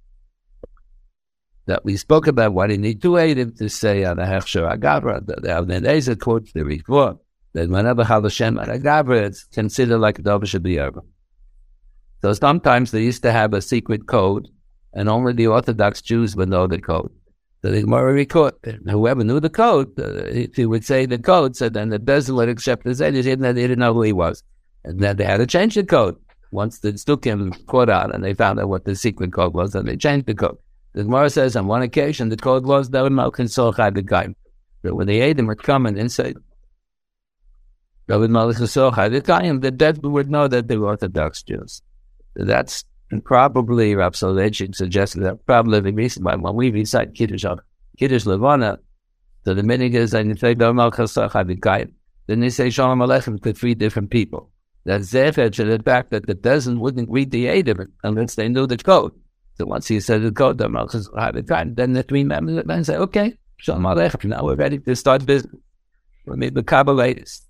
That we spoke about why they need two Adam to say on the Hechsher Agavra, that the Avnei Eliezer quotes the report, that whenever Hashem and Agavra, it's considered like a Dov Shabiyarva. So sometimes they used to have a secret code, and only the Orthodox Jews would know the code. So the Gemara record, whoever knew the code, uh, if he would say the code, so then the Bezdin would accept the Zedis, even though they didn't know who he was. And then they had to change the code. Once the Stukim caught out and they found out what the secret code was, then they changed the code. The Gemara says on one occasion, the code was that Malkin Sochai B'Gaim. But when the Adam would come in and say, David Malkin Sochai B'Gaim, the dead would know that they were Orthodox Jews. So that's And probably Rav Soloveitchik suggested that probably the reason why when we recite Kiddush Kiddush Levana, so the meaning is that you say then they say Shalom Aleichem to three different people. That's zecher to the fact that the dozen wouldn't read the Adam unless they knew the code. So once he said the code, then the three members of the men say, okay, Shalom Aleichem, now we're ready to start business. We made the Kabbalitis.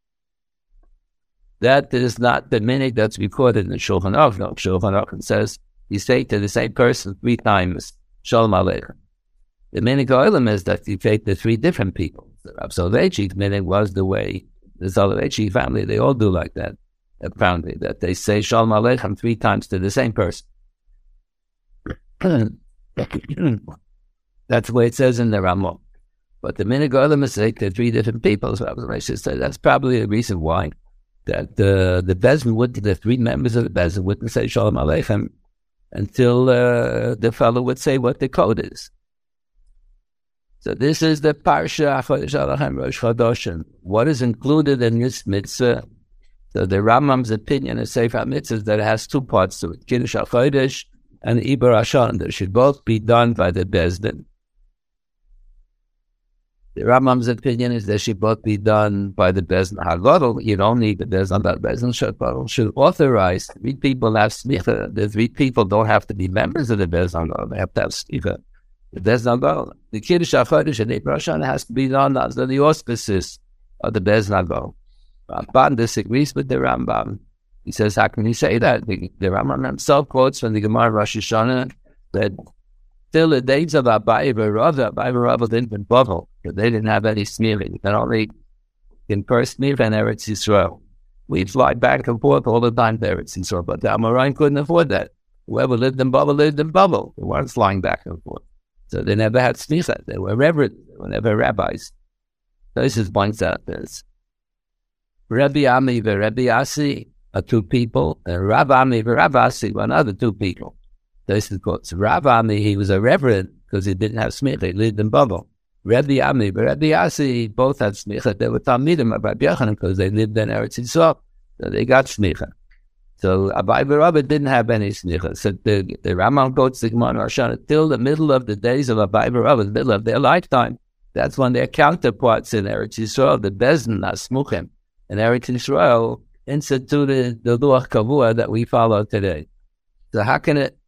That is not the minute that's recorded in the Shulchan Aruch. No, Shulchan Aruch says you say to the same person three times Shalom Aleichem. The minute Olam is that you take the three different people. The Rav Soloveitchik's minute was the way the Soloveitchik family, they all do like that, apparently, that they say Shalom Aleichem three times to the same person. That's the way it says in the Ramah. But the minute Olam is say to three different people, so Rav Soloveitchik said that's probably the reason why that uh, the Bezin would, the three members of the Bezin wouldn't say Shalom Aleichem until uh, the fellow would say what the code is. So this is the Parsha Chodesh Alachem Rosh Chodoshim. What is included in this mitzvah? So the Rambam's opinion is Sefer HaMitzvah is that it has two parts to it, Kiddush HaChodesh and Iber Hashan. They should both be done by the Beis Din. The Rambam's opinion is they should both be done by the Beis Din HaGadol. You don't need the Beis Din, but Beis Din HaGadol should authorize three people have smicha. The three people don't have to be members of the Beis Din HaGadol. They have to have smicha. The Beis Din HaGadol. The Kiddush HaChodesh and Iber Hashan has to be done under the auspices of the Beis Din HaGadol. Ramban disagrees with the Rambam. He says, how can you say that? The, the Rambam himself quotes from the Gemara Rosh Hashanah that till the days of Abai V'Rava, Abai V'Rava didn't in Bavel, but they didn't have any smicha. You can only confer smicha in Eretz Yisrael. We fly back and forth all the time to Eretz Yisrael, but the Amoraim couldn't afford that. Whoever lived in Bavel lived in Bavel. They weren't flying back and forth. So they never had smicha. They were reverend. They were never rabbis. So this is points out this. Rabbi Ami and Rabbi Asi are two people, and Rav Ami and Rav Asi were another two people. This is called so Rav Ami. He was a reverend because he didn't have smicha. He lived in Bavel. Rabbi Ami and Rabbi Asi both had smicha. They were talmidim of Rabbi Yochanan because they lived in Eretz Yisrael, so they got smicha. So Abai V'Rava didn't have any smicha. So the, the Rambam quotes the Gemara Rosh Hashanah till the middle of the days of Abai V'Rava, the middle of their lifetime. That's when their counterparts in Eretz Yisrael, the Beis Din Hasmuchim, and Eretz Yisrael instituted the Luach Kavua that we follow today. So how can it,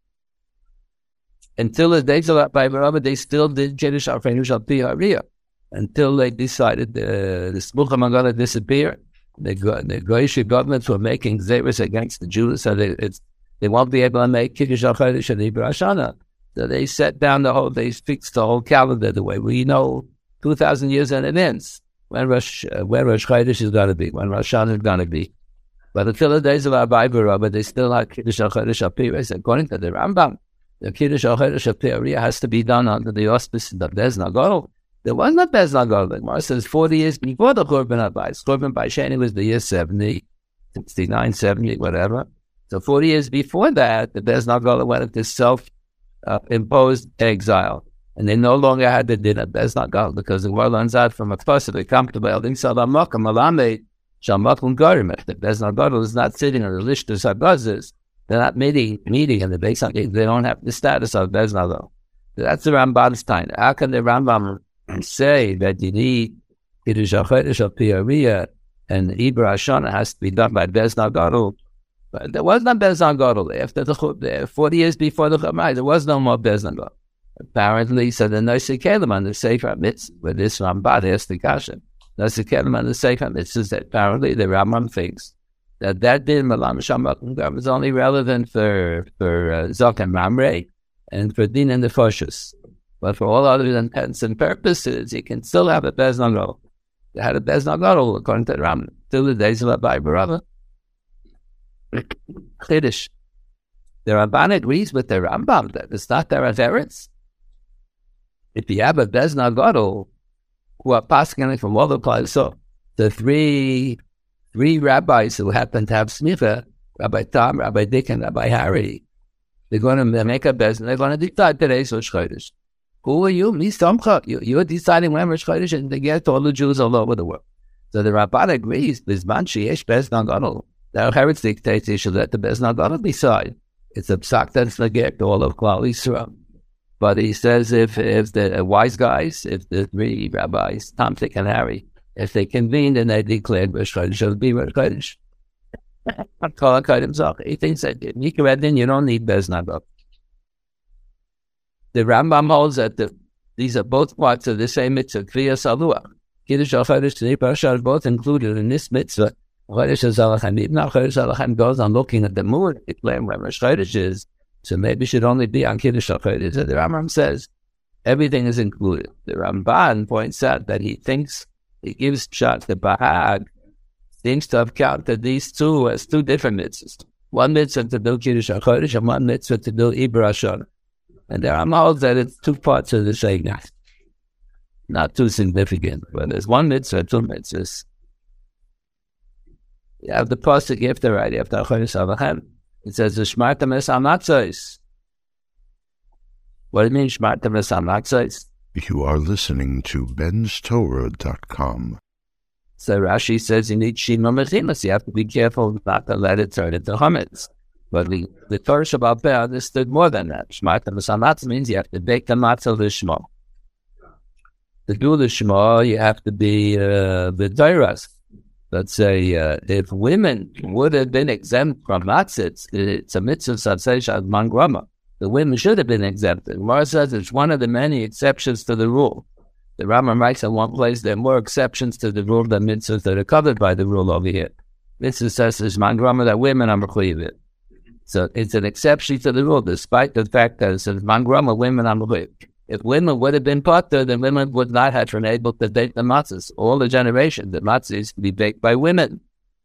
until the days of Abai V'Rava, they still did Kiddush Alfreinu Shal Pi Hariyah, until they decided the, the Smuchim are going to disappear. The, the Goyish governments were making Zeris against the Jews, so they, it's, they won't be able to make Kiddush HaChodesh and Iber Hashanah. So they set down the whole, they fixed the whole calendar the way we know two thousand years in advance. When Rosh, uh, when Rosh Chodesh is going to be, when Rosh Hashanah is going to be. But until the days of Abai V'Rava, they still have Kiddush HaChodesh HaPiriyah. According to the Rambam, the Kiddush HaChodesh HaPiriyah has to be done under the auspices of Beis Din HaGadol. There was not Beis Din HaGadol. The Gemara says forty years before the Korban HaBayis. Korban Bayis was the year seventy, sixty-nine, seventy, whatever. So forty years before that, the Beis Din HaGadol went into self-imposed uh, exile. And they no longer had the din of Beis Din HaGadol because the world runs out from a person. They come to Be'elim Salam Makam Alamed Shamakum Garim. If the Beis Din HaGadol is not sitting on the Lishtas HaGazes, they're not meeting, meeting in the Beis Din. They don't have the status of Beis Din HaGadol. So that's the Rambam's time. How can the Rambam say that you need Kiddush HaChodesh Al Pi Hariyah and Iber Hashanah has to be done by Beis Din HaGadol? But there was no Beis Din HaGadol. After the forty years before the Chamai, there was no more Beis Din HaGadol. Apparently, so the Nosei Kelim on the Sefer HaMitzvah, with this Rambam, here's the Kasha. Nosei Kelim on the Sefer HaMitzvah is that apparently the Rambam thinks that that din Malam Shamakum Gar was only relevant for, for uh, Zok and Mamre and for Din and the Foshus. But for all other intents and purposes, you can still have a Beis Din HaGadol. You had a Beis Din HaGadol, according to the Rambam, till the days of Abai V'Rava. Chiddush. The Ramban agrees with the Rambam that it's not their Eretz. If you have a Beis Din HaGadol who are passing from all the places, so the three three rabbis who happen to have smicha, Rabbi Tom, Rabbi Dick, and Rabbi Harry, they're going to make a Beis Din. They're going to decide today's Rosh Chodesh. Who are you? Me, Samcha. You, you're deciding when Rosh Chodesh, and they get all the Jews all over the world. So the Rabban agrees. Bizman sheyesh Beis Din HaGadol. The Eretz dictates you should let the Beis Din HaGadol decide. It's a psak that's negect all of Klal Yisrael. But he says if if the uh, wise guys, if the three rabbis, Tom, Dick, and Harry, if they convened and they declared Rosh Chodesh, it would be Rosh Chodesh. He thinks that you don't need Beis Din HaGadol. The Rambam holds that the, these are both parts of the same mitzvah, Kriyas Aluach. Kiddush HaChodesh and Iber Hashanah are both included in this mitzvah. Chodesh HaZalachem. Even now Chodesh HaZalachem goes on looking at the moon, declaring when Rosh Chodesh is. So maybe it should only be on Kiddush HaChodesh. So the Rambam says everything is included. The Ramban points out that he thinks, he gives shot the Bahag, seems to have counted these two as two different mitzvahs. One mitzvah to do Kiddush HaChodesh and one mitzvah to do Iber Hashanah. And the Rambam holds that it's two parts of the same guy. Not too significant, but there's one mitzvah, two mitzvahs. You have the pasuk after right after Chodesh Avachem. It says the Shmartem es Hamatzos. What do you mean, Shmartem L'Sam Matzos? You are listening to Ben's Torah dot com. So Rashi says you need Shima Mechilas. You have to be careful not to let it turn into chametz. But the, the Torah Shabbat Peh understood more than that. Shmartem L'Sam Matzos means you have to bake the matzah Lishma. To do the Shema, you have to be uh, the Dairas. Let's say uh, if women would have been exempt from matzah, it's, it's a mitzvah satzei mangrama. The women should have been exempted. Gemara says it's one of the many exceptions to the rule. The Rambam writes in one place there are more exceptions to the rule than mitzvahs that are covered by the rule over here. Mitzvah says there's mangrama that women are mechuyev. So it's an exception to the rule, despite the fact that it says mangrama, women are mechuyev. If women would have been potter, then women would not have been able to bake the matzahs. All the generation, the matzah used to be baked by women.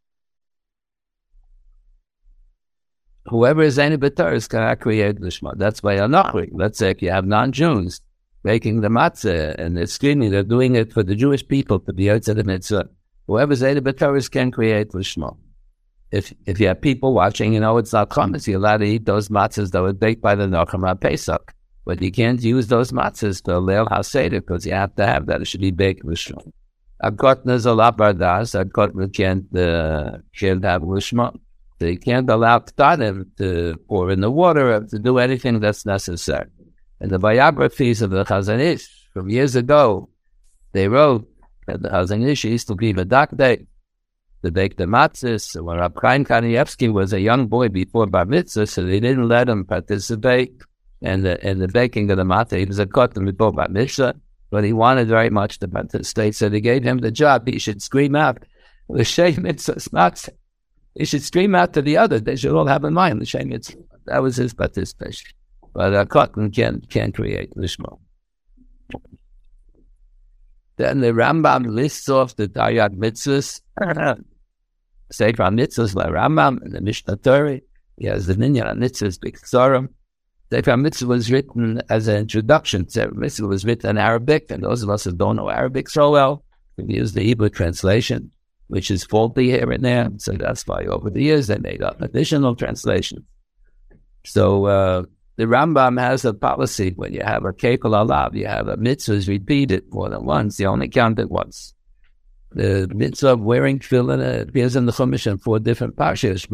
Whoever is any b'taris cannot create lishma. That's why anachri. Let's say if you have non-Jews making the matzah and they're screaming, they're doing it for the Jewish people to be out to the mitzvah. Whoever's any b'taris can create lishma. If if you have people watching, you know it's not chametz. You're allowed to eat those matzahs that were baked by the Nachum on Pesach. But you can't use those matzahs for Leil HaSeder because you have to have that. It should be baked lishma. A kotna is a labardas. A kotna can't, uh, can't have lishma. They can't allow ktanim to pour in the water or to do anything that's necessary. In the biographies of the Chazon Ish from years ago, they wrote that the Chazon Ish used to be the dakdei to bake the matzahs. When Rab Chaim Kanievsky was a young boy before Bar Mitzvah, so they didn't let him participate in the, in the baking of the matzah. He was a kotten before Bar Mitzvah, but he wanted very much to participate, so they gave him the job. He should scream out, L'Shem Mitzvah's matzah. He should scream out to the others. They should all have in mind the Shem Mitzvah. That was his participation. But a cotton can't, can't create lishma. Then the Rambam lists off the Taryag mitzvahs. Sefer mitzvahs by Rambam and the Mishnah Torah. He has the Minyan mitzvahs b'Ksarim. Sefer mitzvah was written as an introduction. Sefer mitzvah was written in Arabic, and those of us who don't know Arabic so well can use the Hebrew translation, which is faulty here and there. So that's why over the years they made up additional translations. So uh, the Rambam has a policy when you have a kefil alav, you have a mitzvah repeated more than once, you only count it once. The mitzvah of wearing tefillin appears in the Chumash in four different parshas.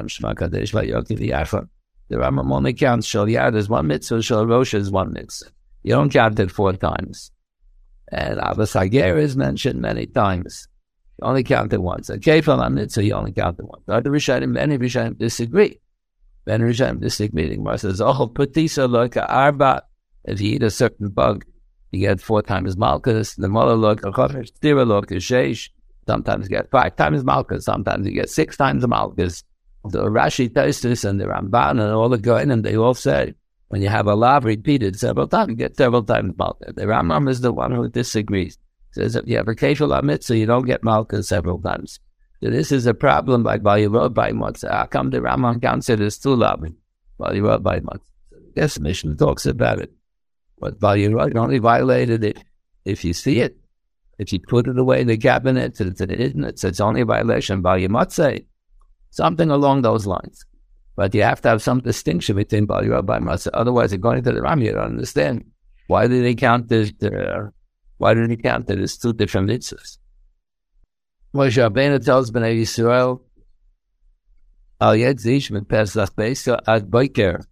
The Rambam only counts Shal Yad as one mitzvah, Shal Rosh as one mitzvah. You don't count it four times. And Abbas Hager is mentioned many times. You only count it once. A kefil on mitzvah, you only count it once. Other Rishonim, many Rishonim disagree. Many Rishonim disagree. The Gemara says, "Oh, putisa loka arba." If you eat a certain bug, you get four times malchus. The mother loka chodesh, tira loka sheish. Sometimes you get five times malchus. Sometimes you get six times malchus. So Rashi, Tosfos, and the Ramban, and all the Goyim, they all say when you have a lav repeated several times, you get several times malchus. The Rambam is the one who disagrees. Says if you have a kefil mitzvah, you don't get malchus several times. So this is a problem by Baliyurod by Motzah. How come the Rambam counts it as two lavim? Baliyurod by Motzah. Yes, the Mishnah talks about it. But Baliyurod only violated it if you see it. If you put it away in the cabinet, it's hidden. It's it's only a violation. Baliyurod something along those lines. But you have to have some distinction between Baliyurod by Motzah. Otherwise, according to the Rambam, you don't understand. Why did they count this? Uh, Why did he count that it's two different mitzvahs? Moshe Rabbeinu tells Bnei Yisrael, Al Yetzish mit Pesach Beisa ad Boker.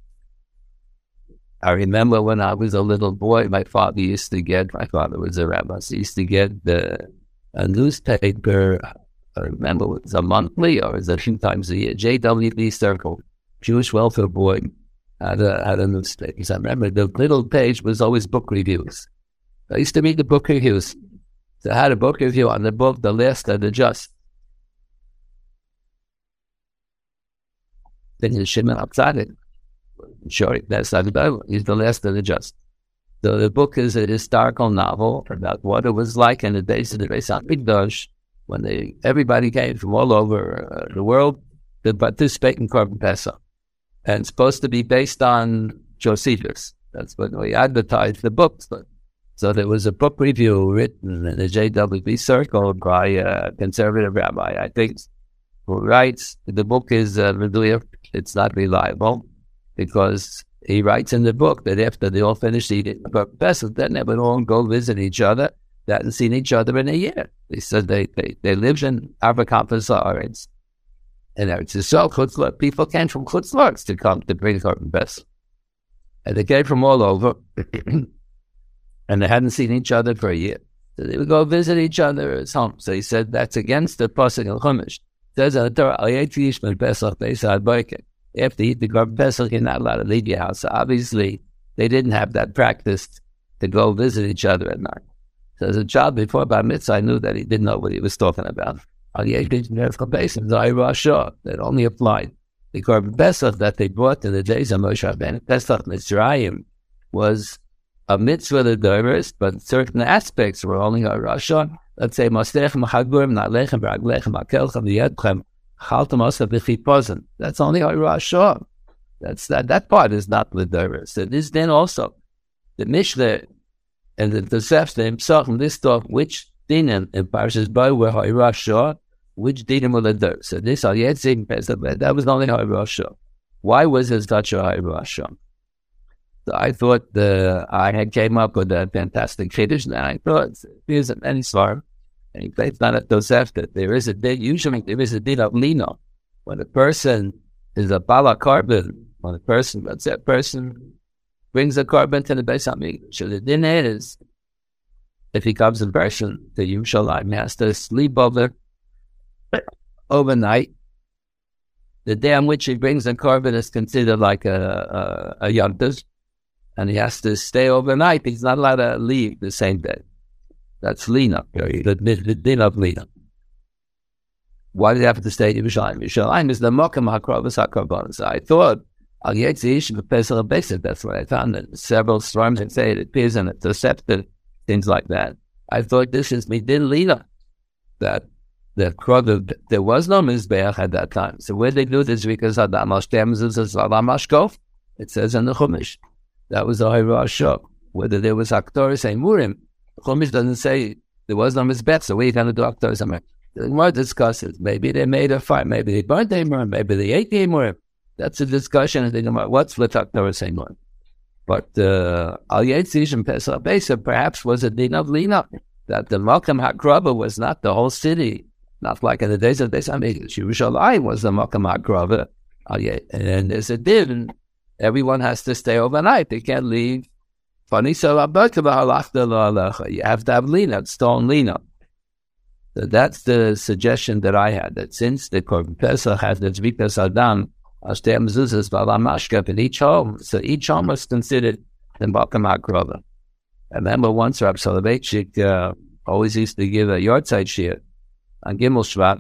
I remember when I was a little boy, my father used to get, my father was a rabbi, so he used to get the, a newspaper, I remember it was a monthly or it was a few times a year, J W B Circle, Jewish Welfare Board, had a, had a newspaper. So I remember the little page was always book reviews. I used to read the book reviews. So I had a book review on the book, The Last of the Just. Then the Shimon Atzadik. Sure, that's not the Bible. He's the last of the just. So the book is a historical novel about what it was like in the days of the Beis HaMikdash when they, everybody came from all over uh, the world to participate in Korban Pesach. And it's supposed to be based on Josephus. That's what we advertised the books. But so there was a book review written in the J W B Circle by a conservative rabbi, I think, who writes, the book is uh, it's not reliable because he writes in the book that after they all finished eating the Pesach, then they would all go visit each other. They hadn't seen each other in a year. He said they, they, they lived in Arbakampas Haaretz. And Eretz Yisrael, Chutzlar, people came from Chutzlar to come to bring Korban Pesach. And they came from all over. And they hadn't seen each other for a year. So they would go visit each other at home. So he said that's against the Pasuk in Chumash. It says in the Torah, Al Yetzi Ish Ben Pesach Beisad Boiker. After you eat the Korban Pesach, you're not allowed to leave your house. So obviously, they didn't have that practice to go visit each other at night. So as a child before Bar Mitzvah, I knew that he didn't know what he was talking about. That only applied. The Korban Pesach that they brought in the days of Moshe Rabbeinu, Pesach Mitzrayim, was a mitzvah the diverse, but certain aspects were only a Rasha. Let's say, Mostechem Chagurim, Nalechem, Braglechem, Akelchem, Yedchem, Chaltem Osa B'chipozen. That's only a Rasha. That's that. That part is not the diverse. And this then also, the Mishnah and the Tosefta himself in this talk, which dinim in Parshas Bo were Rasha, which dinim were the diverse. So this Al Yetzim Pesach, that was only Rasha. Why was it such a Rasha? So I thought the I had came up with a fantastic Kiddush, and I thought there's a many svarim, and he plays not at Tosefta. There is a din, usually there is a din of lino. When a person is a bala carbon, when a person, let's say a person brings a carbon to the Beis Hamikdash. So the din is, if he comes in person to Yerushalayim, he has to sleep over overnight. The day on which he brings the carbon is considered like a a, a yontif, and he has to stay overnight. He's not allowed to leave the same day. That's lina, the, the din of lina. Why did he have to stay in Yerushalayim? Yerushalayim is the Mokem HaKrovas HaKarbonos. I thought, Al Yetzi Ish Pesach HaBeis, that's what I found. And several storms that say it appears in it, deceptive, things like that. I thought this is Midin Lina, that the Krov, there was no Mizbeach at that time. So where they do this, because Adam Hashem is Adam Hashkof, it says in the Chumash. That was the Hirashah. Whether there was Aktoris and Murim, the Chumash doesn't say there was no Mizbeach, so where are you going to do Aktoris and Murim? The Gemara discusses, maybe they made a fire, maybe they burnt the Murim, maybe they ate the Murim. That's a discussion in the Gemara. What's with Aktoris and Murim? But Al Yetzi and Pesach Besa perhaps was a din of Lina, that the Malkam HaKrava was not the whole city, not like in the days of Beis Hamikdash. Yerushalayim was the Malkam HaKrava, and there's a din. Everyone has to stay overnight. They can't leave. You have to have Lina, stone Lina. So that's the suggestion that I had, that since the Korban Pesach has the Zvikas Adam, Ashtem Zuzas Valamashkep in each home, so each home was considered the Malkam HaKrava. I remember once Rab Soloveitchik uh, always used to give a Yortzeit Shir on Gimel Shvat.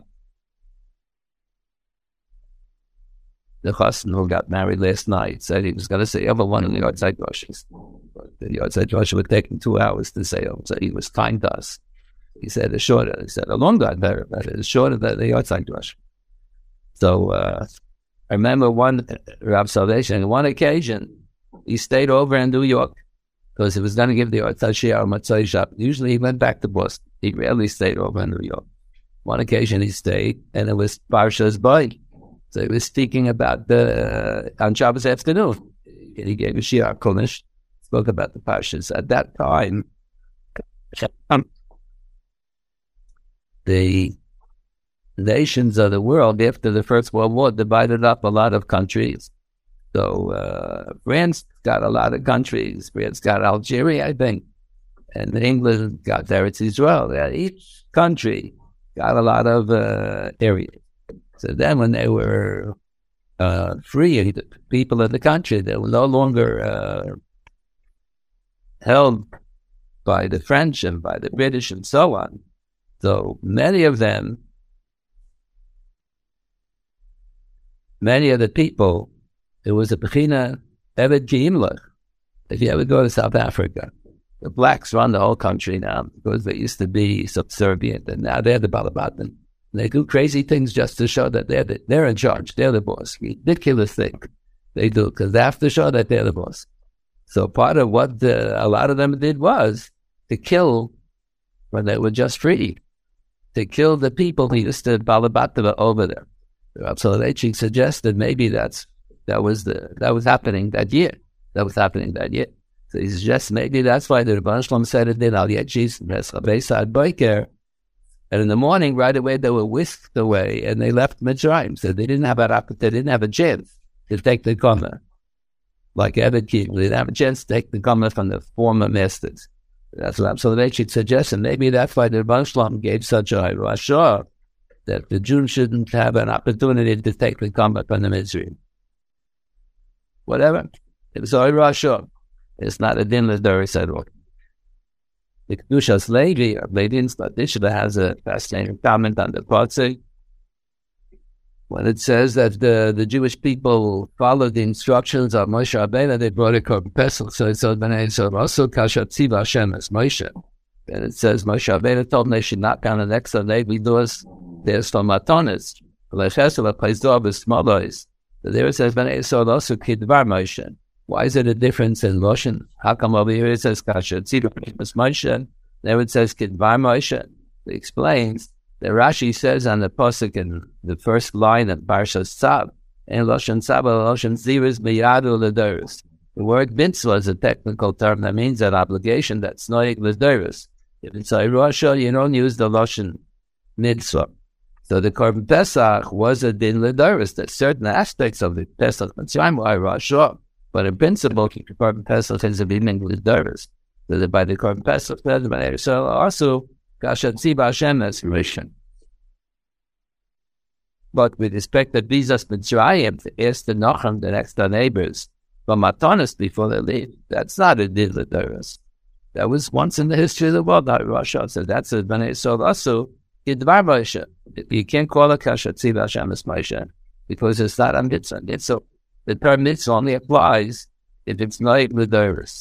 The Chassan who got married last night said he was going to say every one of the Yortzeit Roshes. But the Yortzeit Rosh would take him two hours to say them, so he was kind to us. He said a shorter, he said a longer, better, but it's shorter than the Yortzeit Rosh. So uh, I remember one Rab Salvation, on one occasion, he stayed over in New York because he was going to give the Yortzeit Shir on Matzai Shop. Usually he went back to Boston. He rarely stayed over in New York. One occasion he stayed, and it was Parshas Bo. So he was speaking about the, uh, on Shabbos afternoon. He gave a Shir Kolish, spoke about the Parshas. At that time, um, the nations of the world after the First World War divided up a lot of countries. So uh, France got a lot of countries. France got Algeria, I think. And England got Eretz Israel. Each country got a lot of uh, areas. So then when they were uh, free, the people of the country, they were no longer uh, held by the French and by the British and so on. So many of them, many of the people, it was a Bechina Eved Ki'imlach. If you ever go to South Africa, the blacks run the whole country now because they used to be subservient, and now they're the Balabatan. They do crazy things just to show that they're the, they're in charge, they're the boss. Ridiculous thing they do because they have to show that they're the boss. So part of what the, a lot of them did was to kill when they were just free, to kill the people who used to Balabata over there. So Soloveitchik suggested maybe that's that was the that was happening that year. that was happening that year. So he suggests maybe that's why the Rebbeinu Shalom said it did al yechis Beisad Boiker. And in the morning, right away, they were whisked away and they left Mitzrayim. So they didn't have a they didn't have a chance to take the Gomer. Like Ebed King, they didn't have a chance to take the Gomer from the former masters. That's what Soloveitchik suggests, and maybe that's why the Rebbeinu Shalom gave such a rashah that the Jews shouldn't have an opportunity to take the Gomer from the Mitzrayim. Whatever. It was a rashah. It's not a din l'doros at all. The Kedushas Levi, or Levin's Ladishla, has a fascinating comment on the Patsik when it says that the, the Jewish people followed the instructions of Moshe Rabbeinu. They brought a korban pesach, so it says Bnei Yisrael also kashat tziva Hashem as Moshe. And it says Moshe Rabbeinu told them they should knock down the next of Levi doors. There's from Matonis, Lechesel Paisdor B'Smolois. So there it says Bnei Yisrael also kidvar Moshe. Why is it a difference in Loshen? How come over here it says Kasher Tzidor Moshe? There it says Kidvar Moshe. It explains that Rashi says on the pasuk in the first line of Parshas Tzav, in Loshen Tzav, Loshen Ziris Miyadu L'Doros. The word mitzvah is a technical term that means an obligation that's noyig L'Doros. If it's a Rosha, you don't use the Loshen mitzvah. So the Korban Pesach was a din L'Doros. There's certain aspects of the Pesach Mitzrayim were Rosha. But in principle, the Korban Pesach is a biming with dervis. So that by the Korban Pesach, so also Kashat Tziva Hashem as Rishon. But with respect to Bizas Mitzrayim, to ask the Nachem, the next door neighbors, from Matanis before they leave, that's not a din with dervis. That was once in the history of the world, not Russia. So that's a Bnei Yisrael also Kidvar Moshe. You can't call it Kashat Tziva Hashem as Moshe because it's not a mitzvah. So the term mitzvah only applies if it's not l'doros.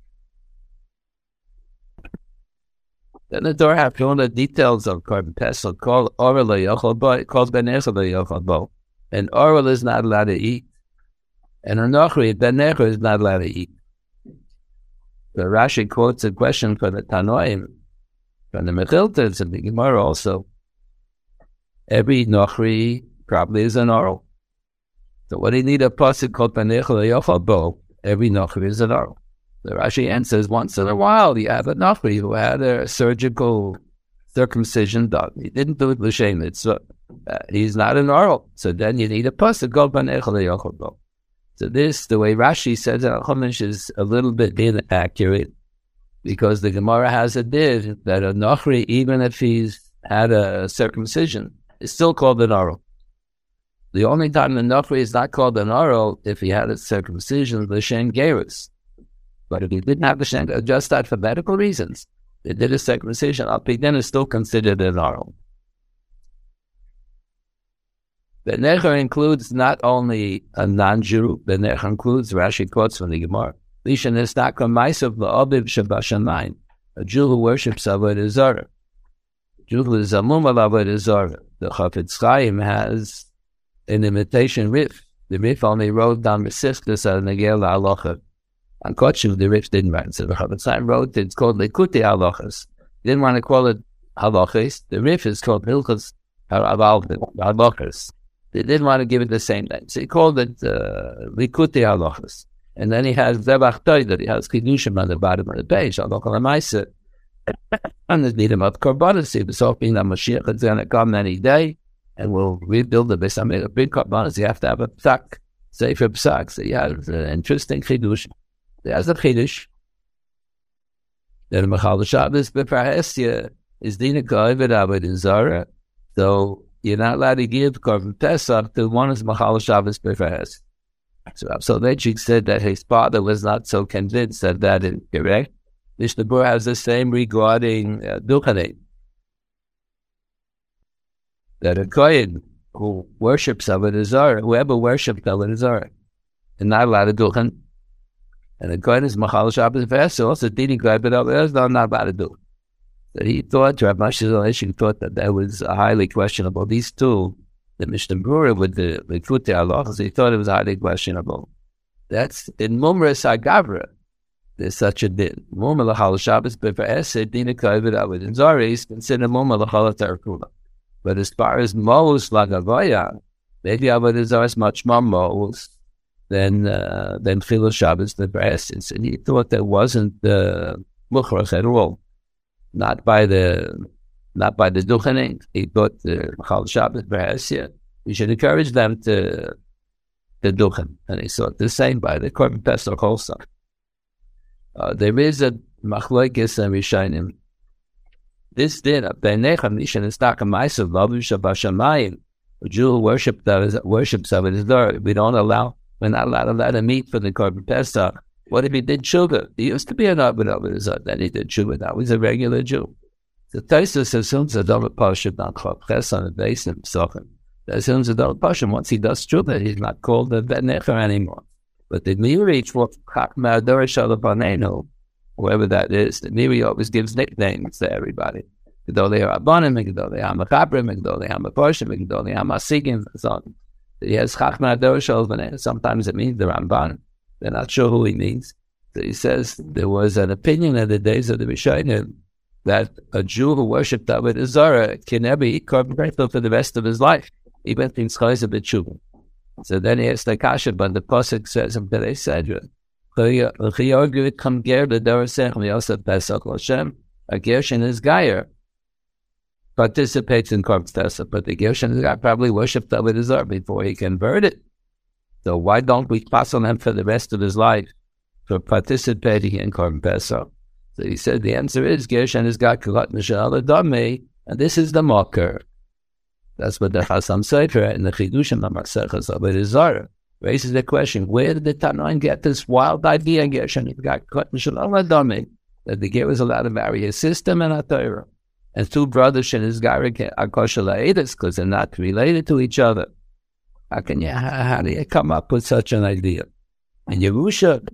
Then the Torah have all the details of Korban Pesach called Oral Yochel Bo, called Ben Echel Yochel Bo. And Oral is not allowed to eat. And Anochri, Ben Echel is not allowed to eat. The Rashi quotes a question from the Tanoim, from the Mechiltas and the Gemara also. Every Nochri probably is an Oral. So what do you need a pasuk called Panechel Yochel Bo? Every Nochri is an Oral. The Rashi answers, once in a while you have a Nochri who had a surgical circumcision done. He didn't do it l'shem mitzvah. Uh, he's not an Oral. So then you need a pasuk called Panechel Yochel Bo. So this, the way Rashi says it, Chumash is a little bit inaccurate because the Gemara has a din that a Nochri, even if he's had a circumcision, is still called an Oral. The only time the Nochri is not called an Oral if he had a circumcision, the Shem Gerus. But if he didn't have the Shem, just that for medical reasons, they did a circumcision, then is still considered an Oral. The Necher includes not only a non-Jew, the Necher includes, Rashi quotes from the Gemara, Lishan is not Maisav La'obiv Shabashamayim, a Jew who worships Avodah Zarah. A Jew who is a Mummal Avodah Zarah. The Chafetz Chaim has an imitation Rif. The Rif only wrote down Mesistus al Negel Halacha. On Kotshuv, the Rif didn't write. So the Chafetz Chaim wrote, it's called Likutei Halachas. He didn't want to call it Halachas. The Rif is called Hilchas Halachas. They didn't want to give it the same name. So he called it uh, Likutei Halachas. And then he has Zebach Toider. He has Kiddushim on the bottom of the page. Halacha L'maisa. And the Nidam of Korbanos. He was hoping that Mashiach is going to come any day. And we'll rebuild the Beis Hamikdash. A big Korbanos, you have to have a psak, Sefer Psak. So you have an interesting Chiddush. There's a Chiddush. Then Mechal Shabbos B'Parhesia is Dina Ka'ovid Avodah Zarah. So you're not allowed to give Korban Pesach to one is Mechal Shabbos B'Parhesia. So Soloveitchik said that his father was not so convinced that that is correct. Mishnah Berurah has the same regarding uh, Duchanim. That a Kohen who worships Avodah Zarah, whoever worships Avodah Zarah, is not allowed to Duchan. And the Kohen is Machal Shabbos V'Esel, also Dini Kohen, but others are not allowed to do. So he thought, Rav Moshe Zaleshik thought that that was highly questionable. These two, the Mishnah Berurah with the Likutei Halachas, he thought it was highly questionable. That's in Mumras HaGavra. There's such a din. Mumra L'chal Shabbos B'Esel, Dini Kohen Avodah Zarah is considered Mumra L'chal Terkula. But as far as Mos Lagavaya, maybe Avodah Zarah is much more Mos than uh, than Chilul Shabbos the Brasses, and he thought there wasn't uh, Muchrach at all, not by the not by the Duchening. He thought the Chilul Shabbos Brasses, we should encourage them to the Duchen, and he thought the same by the Korban Pesach also. Uh, there is a Machlokes and Rishonim. This did a Beinechem Nishan is Takamaisav Lavush Bashamayim. A Jew who worships worships of it is there. We don't allow. We're not allowed to let him eat for the Korban Pesach. What if he did tshuva? He used to be an Abed Abed, then he did tshuva. Now he's a regular Jew. The Tosfos assumes a double Pashup not Chopches on the base of Pesachim. It assumes a double Pashup. Once he does tshuva, he's not called a Beinechem anymore. But the Miri, what Chachma Adorish Alapanenu, whoever that is, the Miri always gives nicknames to everybody. Gedolei Rabbanim, Gedolei HaMachabrim, Gedolei HaMaposhim, Gedolei HaMasigim, and so on. He has Chachma Adorish Alapanenu. Sometimes it means the Ramban. They're not sure who he means. So he says there was an opinion in the days of the Rishonim that a Jew who worshipped Avodah Zarah can never eat Korban Pesach for the rest of his life, even if he's Chayzer B'Tshuvah. So then he has the kasha, but the pasuk says in Perei Sedra, "Chiyargu kam ger l'darasech miyosef Pesach l'Hashem." A Gershon is Gayer participates in Korban Pesach, but the Gershon guy probably worshipped Avodah Zarah before he converted. So why don't we pass on him for the rest of his life for participating in Korban Pesach? So he said the answer is Gershon is got Kulat Mishal Adami, and this is the mocker. That's what the Chasam Sofer in the Chidushim HaMasechas Avodah Zarah raises the question: where did the Tanoim get this wild idea, Gershon got Kulat Mishal Adami, that the Ger was allowed to marry his sister and a Torah, and two brothers in his Garik are kosher la'edus because they're not related to each other? How can you, how, how do you come up with such an idea? And Yerusha,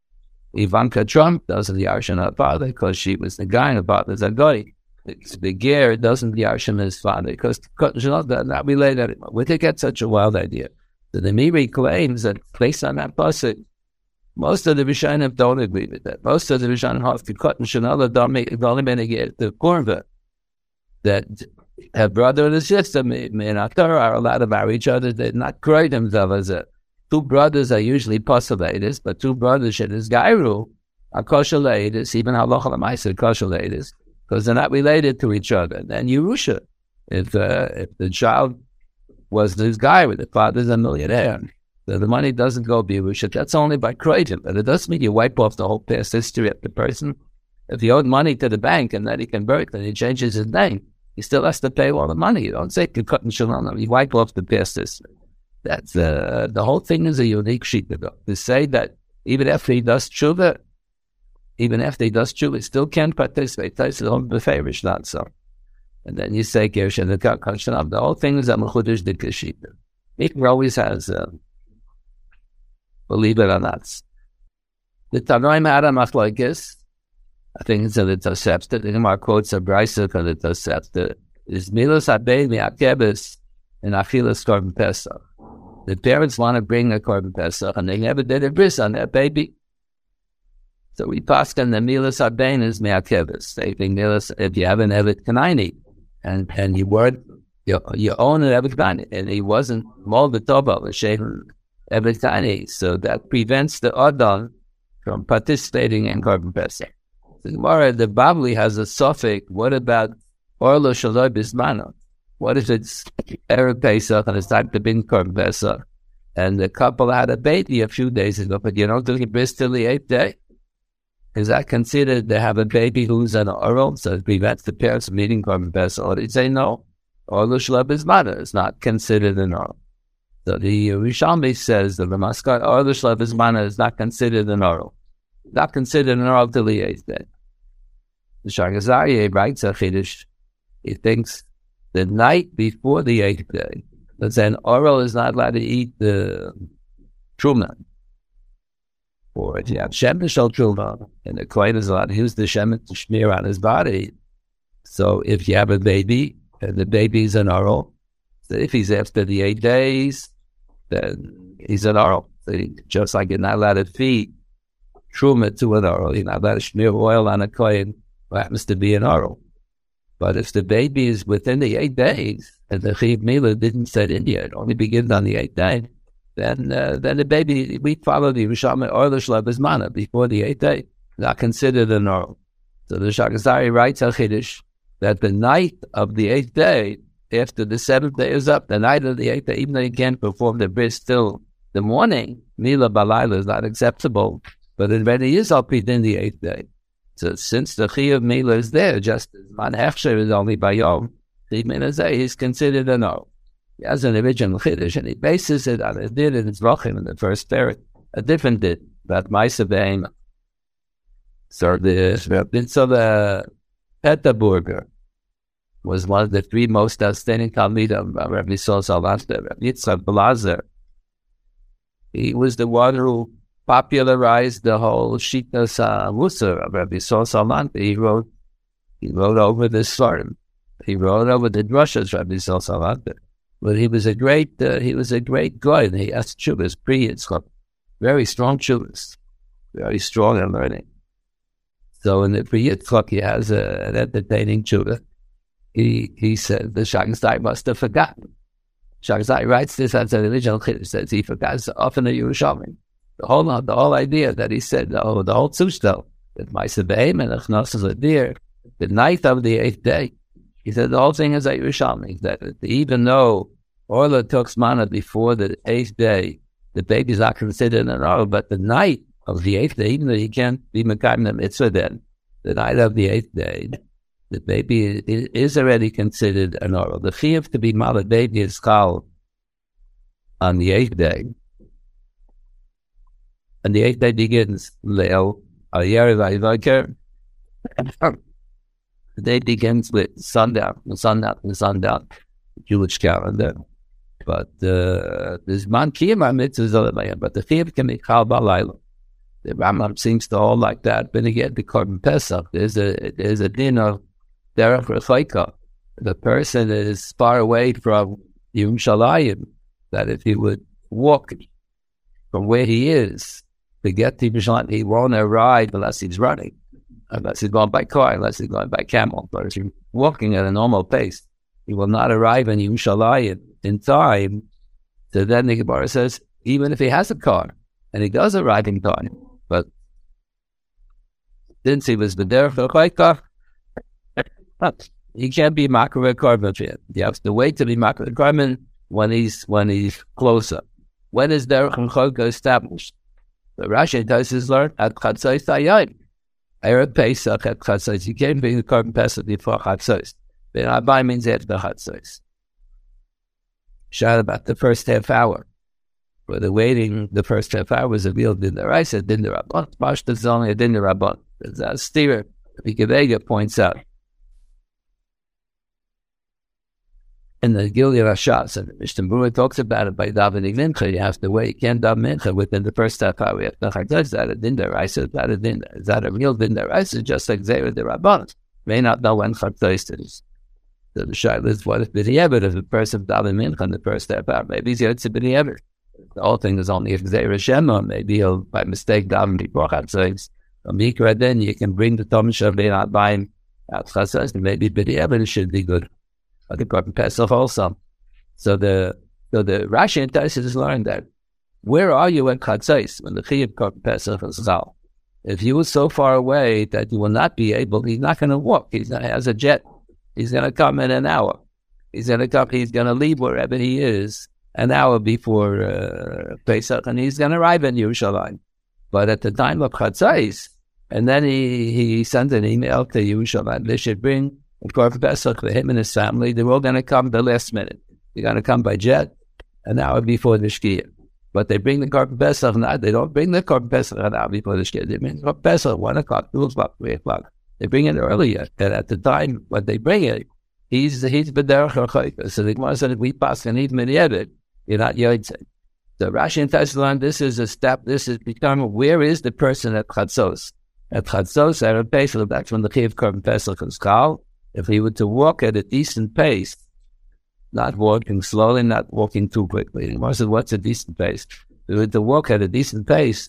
Ivanka Trump doesn't Yarshan her father because she was the guy and her father's a goy. The, the Ger doesn't Yarshan his father because they're not related anymore. Where did they get such a wild idea? So the Miri claims that based on that pasuk, most of the Rishonim don't agree with that. Most of the Rishonim have to cut and Shanala don't make it only been get the Korva that a brother and a sister in our Torah are allowed to marry each other. They're not create themselves as a two brothers are usually postulated, but two brothers in this Gairu are kosher ladies, even halacha l'maaseh kosher ladies, because they're not related to each other. And then Yerusha, if uh, if the child was this guy with the father's a millionaire, so the money doesn't go to Yerusha. That's only by creating, but it doesn't mean you wipe off the whole past history of the person. If he owed money to the bank and then he converts and he changes his name, he still has to pay all the money. You don't say cut and shalom. You wipe off the past history. That's uh, the whole thing is a unique sheet of to say that even after he does tshuva, even after he does tshuva, he still can't participate. That's the whole beferish, not so. And then you say Gershon the cut shalom. The whole thing is a mechudesh de kashita. It always has, uh, believe it or not. The Tanoim had a machlokes. I think it's a little Tosefta. The Gemara quotes a brisa for the Tosefta. Is milos habei mi'akebes in achilas korban pesach. The parents want to bring a korban pesach, and they never did a bris on their baby. So we pass on the milos habei is mi'akebes. They think milos, if you have an evet kanani, and and you weren't, you, you own an evet kanani, and he wasn't molded tobal, a sheikh evet kanani, so that prevents the adon from participating in korban pesach. The Gemara, the Babli has a suffix. What about Orlo Shaloi Bismano? What if it's Erev Pesach and it's time to bring Korban Pesach, and the couple had a baby a few days ago, but you don't do the bris till the eighth day? Is that considered to have a baby who's an oral, so it prevents the parents from eating Korban Pesach? Or they say no, Orlo Shaloi Bismano is not considered an oral. So the Rishalmi says that the Maskar Orlo Shaloi Bismano is not considered an oral, not considered an oral till the eighth day. The Shagazari writes a Chiddush. He thinks the night before the eighth day, that an oral is not allowed to eat the truma. Or if you have shemen shel truma, and the kohen is allowed to use the shemen to smear on his body. So if you have a baby, and the baby is an oral, so if he's after the eight days, then he's an oral. So he, just like you're not allowed to feed truma to an oral, you're not allowed to smear oil on a kohen who happens to be an oral. But if the baby is within the eight days, and the Chiv Mila didn't set in yet, it only begins on the eighth day, then uh, then the baby, we follow the Yerushalmi Orla Shlebes Mana before the eighth day, not considered an oral. So the Shagazari writes al Chiddush that the night of the eighth day, after the seventh day is up, the night of the eighth day, even though you can't perform the bris till the morning, Mila Balayla is not acceptable, but it already is up within the eighth day. So since the Chi of Mila is there, just as Man Hefsher is only by Yom, the Minazay is considered an oral. He has an original Chiddush, and he bases it on a did in Zvachim in the first period, a different did, that Maisa Be'ema. So the, so the Peterburger was one of the three most outstanding Talmidim of Rabbi Yisrael Salanter, Rabbi Yitzchak Blazer. He was the one who popularized the whole Shitas Musar of Rabbi Yisrael Salanter. He wrote, he wrote over the Svarim. He wrote over the Drushas, Rabbi Yisrael Salanter. But he was a great, uh, he was a great guy, and he asked Chuvas, pre-Yitzchak, very strong Chuvas, very strong in learning. So in the pre-Yitzchak, he has a, an entertaining Chuvah. He he said the Shagzai must have forgotten. Shagzai writes this as an original Chiddush, says he forgot so often a Yerushalmi. The whole the whole idea that he said, oh, the whole Tzustel, that Maisa Be'em and Echnos is a deer, the night of the eighth day, he said the whole thing is a Yerushalmi, that even though Orla took mana before the eighth day, the baby is not considered an Orla, but the night of the eighth day, even though he can't be Mekayim the mitzvah then, the night of the eighth day, the baby is already considered an oral. The chiyuv to be malad baby is called on the eighth day. And the eighth day begins Leil Ayer Vayvaker. The day begins with sundown, the sundown, the sundown, Jewish calendar. But uh, there's man kiyum mitzvahs, but the chiyuv can be called balayla. The Rambam seems to all like that. But again, the Korban Pesach, there's a there's a din of derech rechaika. The person is far away from Yerushalayim, that if he would walk from where he is to get to Yerushalayim, he won't arrive unless he's running, unless he's going by car, unless he's going by camel. But if he's walking at a normal pace, he will not arrive in Yerushalayim in time. So then the Gemara says, even if he has a car, and he does arrive in time, but since he was the derech rechaika, he can't be makar korban yet. You have to wait to be makar korban when he's when he's closer. When is derech rechaika established? The Rashi does his learn at chatzos hayom. Erev Pesach at chatzos. You can't bring the korban Pesach before chatzos. Ben Abai means after chatzos. Shout about the first half hour. For the waiting, the first half hour was a real din deraisa, din derabban. Pashta is only a din derabban. There's a steer. Vikavega points out. And the Gilead Rashas, and Mishnah Berurah talks about it by davening mincha. You have to wait. You can't daven mincha within the first half hour. You have to chatzos. Is that a din deraisa? Is that a din? Is that a real din deraisa? Just like zera derabban. May not know when chatzos is. So the shaila is, what if b'di'evet, if a person daven mincha in the first half hour? Maybe he's yotze b'di'evet. The whole thing is only if zera shema. Maybe he'll by mistake daven before chatzos. From Mikra, then you can bring the Tom Shavin Abayim at chatzos, and maybe b'di'evet it should be good. I think Korban Pesach also. So the so the Rashi and Taisus learned that where are you in chatzos when the chiyuv Korban Pesach is chal? If you were so far away that you will not be able, he's not going to walk. He's not, he has a jet. He's going to come in an hour. He's going to come. He's going to leave wherever he is an hour before uh, Pesach, and he's going to arrive in Yerushalayim. But at the time of chatzos, and then he he sends an email to Yerushalayim. They should bring Korban Pesach for him and his family. They're all going to come the last minute. They're going to come by jet an hour before the Shkia. But they bring the Korban Pesach now. They don't bring the Korban Pesach an hour before the Shkia. They bring the Korban Pesach one o'clock, two o'clock, three o'clock. They bring it earlier. And at the time when they bring it, he's he's b'derech rechaika. So the Gemara said, if we pass and even midyevet, you're not yotzei. So Rashi and Taisus, this is a step. This is become where is the person at chatzos? At chatzos, Erev Pesach, that's when the chiyuv Korban Pesach is called. If he were to walk at a decent pace, not walking slowly, not walking too quickly. And said, what's a decent pace? If he were to walk at a decent pace,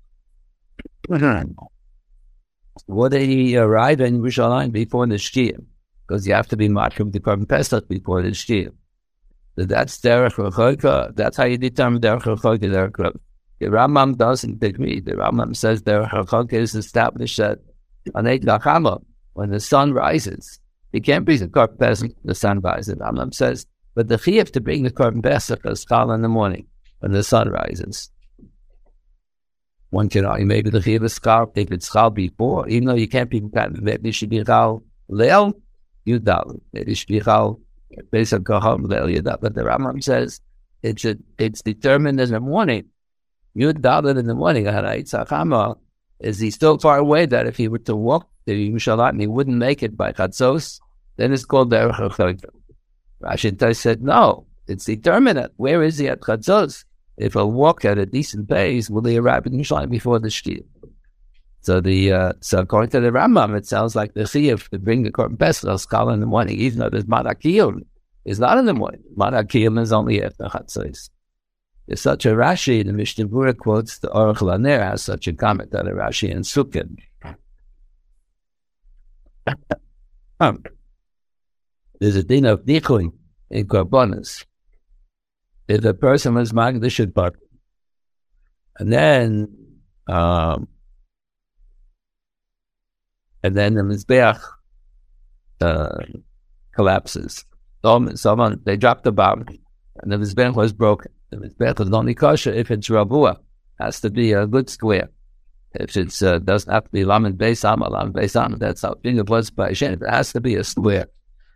would he arrive in Yerushalayim before the Shkia? Because you have to be matching the Korban Pesach before the Shkia. that that's derech rechoka. That's how you determine derech rechoka. Derech rechoka. The Rambam doesn't agree. The Rambam says derech rechoka is established at on Eid Lachama when the sun rises. You can't bring the korban pesach when the sun rises. The Rambam says, but the chiyuv to bring the korban pesach is chal in the morning when the sun rises. One can argue maybe the chiyuv is chal if it's chal before, even though you can't be maybe it should be chal leil yudal. Maybe it should be chal pesach kaham leil yudal. But the Rambam says it should. It's determined in the morning. Yudal in the morning. Is he still far away that if he were to walk to Yerushalayim he wouldn't make it by Chatzos? Then it's called derech rechoka. Rashi said no. It's determinate. Where is he at Chatzos? If he'll walk at a decent pace, will he arrive in Yerushalayim before the Shkia? So the uh, so according to the Rambam, it sounds like the chiyuv to bring the korban pesach is chal in the morning, even though there's Madakiyim. It's not in the morning. Madakiyim is only after Chatzos. There's such a Rashi, the Mishnah Berurah quotes the Aruch LaNer has such a comment that a Rashi in Sukkot. um, there's a din of nichuin in korbanos. If a person was magdish at and then um, and then the mizbeach uh, collapses. Someone, someone they dropped the bomb, and the mizbeach was broken. The mizbeach is only kosher if it's rabua. Has to be a good square. If it uh, doesn't have to be lamed beis am, lamed beis am, that's how finger bloods by Hashem. It has to be a square.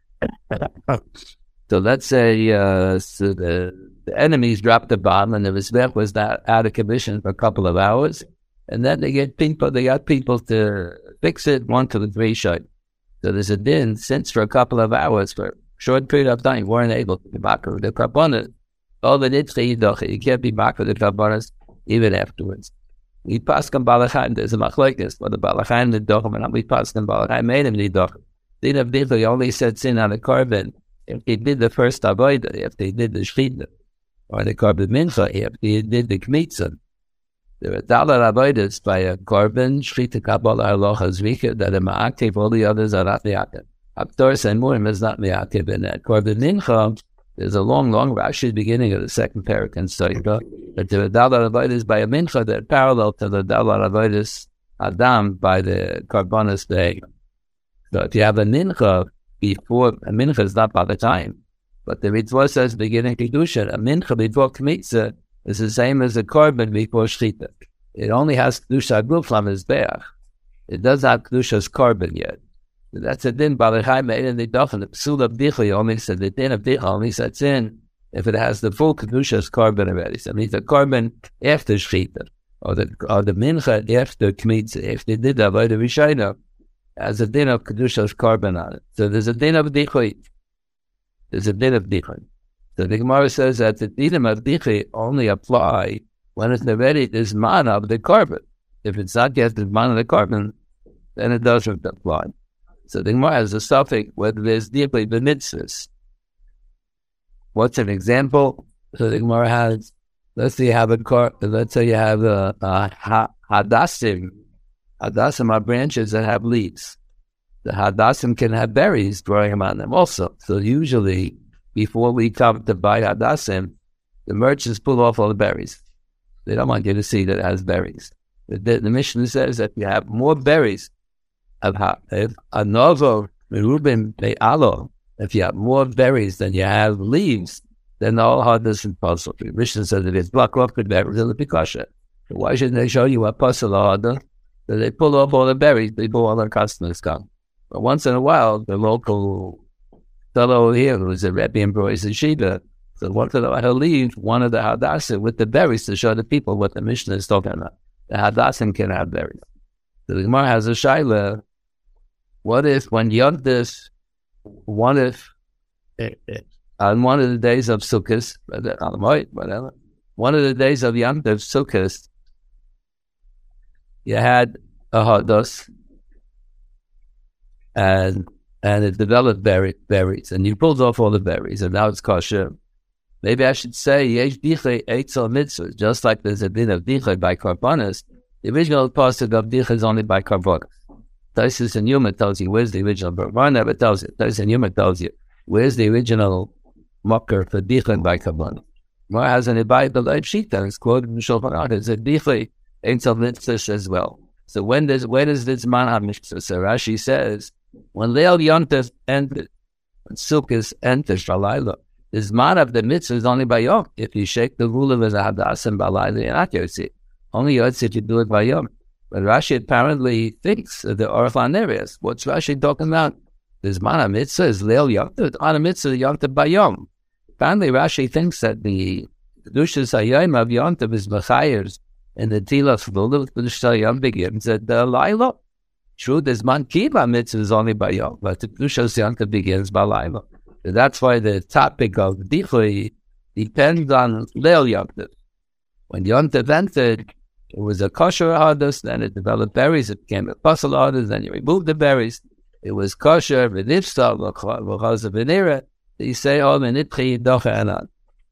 So let's say uh, so the, the enemies dropped the bomb and the mizbeach was not out of commission for a couple of hours, and then they get people. They got people to fix it one to the three shot. So there's a din since for a couple of hours for a short period of time weren't able to be back with the karbonas. All the nitzchi yidochi, you can't be back with the karbonas even afterwards. We pass on Balachayim, there's a machlokes, but the Balachayim the dochem, and we pass on Balachayim made him the dochem. Din of Dichel, he only said sin on the korban if he did the first avodah, if they did the shchita, or the korban mincha, if he did the kmitza. There are dollar avodas by a korban, shchita kabbalah halacha zvika, that are ma'akev, all the others are not ma'akev. Abdor and Murim is not ma'akev in that. Korban mincha, there's a long, long Rashi beginning of the second parak in Soita, but there are dollar avodas by a mincha that are parallel to the dollar avodas Adam by the korbanos day. So if you have a mincha before, a mincha is not by the time, but the mitzvah says beginning kedusha, a mincha before kmitza is the same as a korban before shchita. It only has kedusha guf lamizbeach. It doesn't have kedusha's korban yet. So that's a din balachai made in the dochen. The psul of dichli only said the din of dichli only sets in if it has the full kedusha's korban already. So it means the korban after shchita, or the or the mincha after kmitza. If they did that by the rishayna, as a din of kedusha's korban on it. So there's a din of dichli. There's a din of dichli. So the Gemara says that the din of dichli only apply when it's already this man of the korban. If it's not yet the man of the korban, then it doesn't apply. So the Gemara has a suffix whether there's dichli b'mitzvahs. What's an example? So the Gemara has, let's say you have a car, let's say you have a, a ha, hadassim. Hadassim are branches that have leaves. The hadassim can have berries growing on them also. So usually, before we come to buy hadassim, the merchants pull off all the berries. They don't want you to see that it has berries. The, the, the Mishnah says that you have more berries of anovo merubim be'alo. If you have more berries than you have leaves, then all hadassim puzzle. The Mishnah says that it's block off with berries in the pikasha. Why shouldn't they show you what puzzle hadassim? So they pull off all the berries before all their customers come. But once in a while, the local fellow here, who's a Rebbe and Brois and Shida, so once in a while he'll leave one of the hadassim with the berries to show the people what the Mishnah is talking about. The hadassim can have berries. So the Gemara has a shaila. What if when Yom Tov, one if on one of the days of Sukkot, whatever, one of the days of Yom Tov Sukkot, you had a hadas, and and it developed berry, berries, and you pulled off all the berries, and now it's kosher. Maybe I should say yesh dichle eitzel mitzvah, just like there's a din of dichle by karbonas. The original pasuk of dichle is only by karbonas. Taisus and Yuma tells you where's the original. Barna never tells you. Taisus and Yuma tells you where's the original mocker for Dichan by Kabbalah. More has an Ibai Belay Shita, it's quoted in the Shulchan Aruch, it's a Dichay Ein Sof Mitzvah as well. So when does when is this man HaMitzvah? So Rashi says, when Leil Yontif entered, when Sukkot enters Shalayla, this man of the mitzvah is only by Yom. If you shake the rule of his Hadas and Balayla, you're not Yotzi. Only Yotzi if you do it by Yom. But Rashi apparently thinks of the Orphan areas. What's Rashi talking about? This man of mitzvah is Leil Yontif, on a mitzvah Yontif by Yom. Apparently Rashi thinks that the Kedushas Hayom of Yontif is Mechayers, and the Tilas Lulav Kedushas Hayom begins at the Laila. True, this man Kiba mitzvah is only by Yom, but the Kedushas Yontif begins by Laila. So that's why the topic of Dichui depends on Leil Yontif. When Yontif entered, it was a kosher hadus, then it developed berries, it became a puzzle hadus, then you removed the berries. It was kosher, v'nifsal, v'chaz v'nira. You say, oh, v'nitchi docha anan.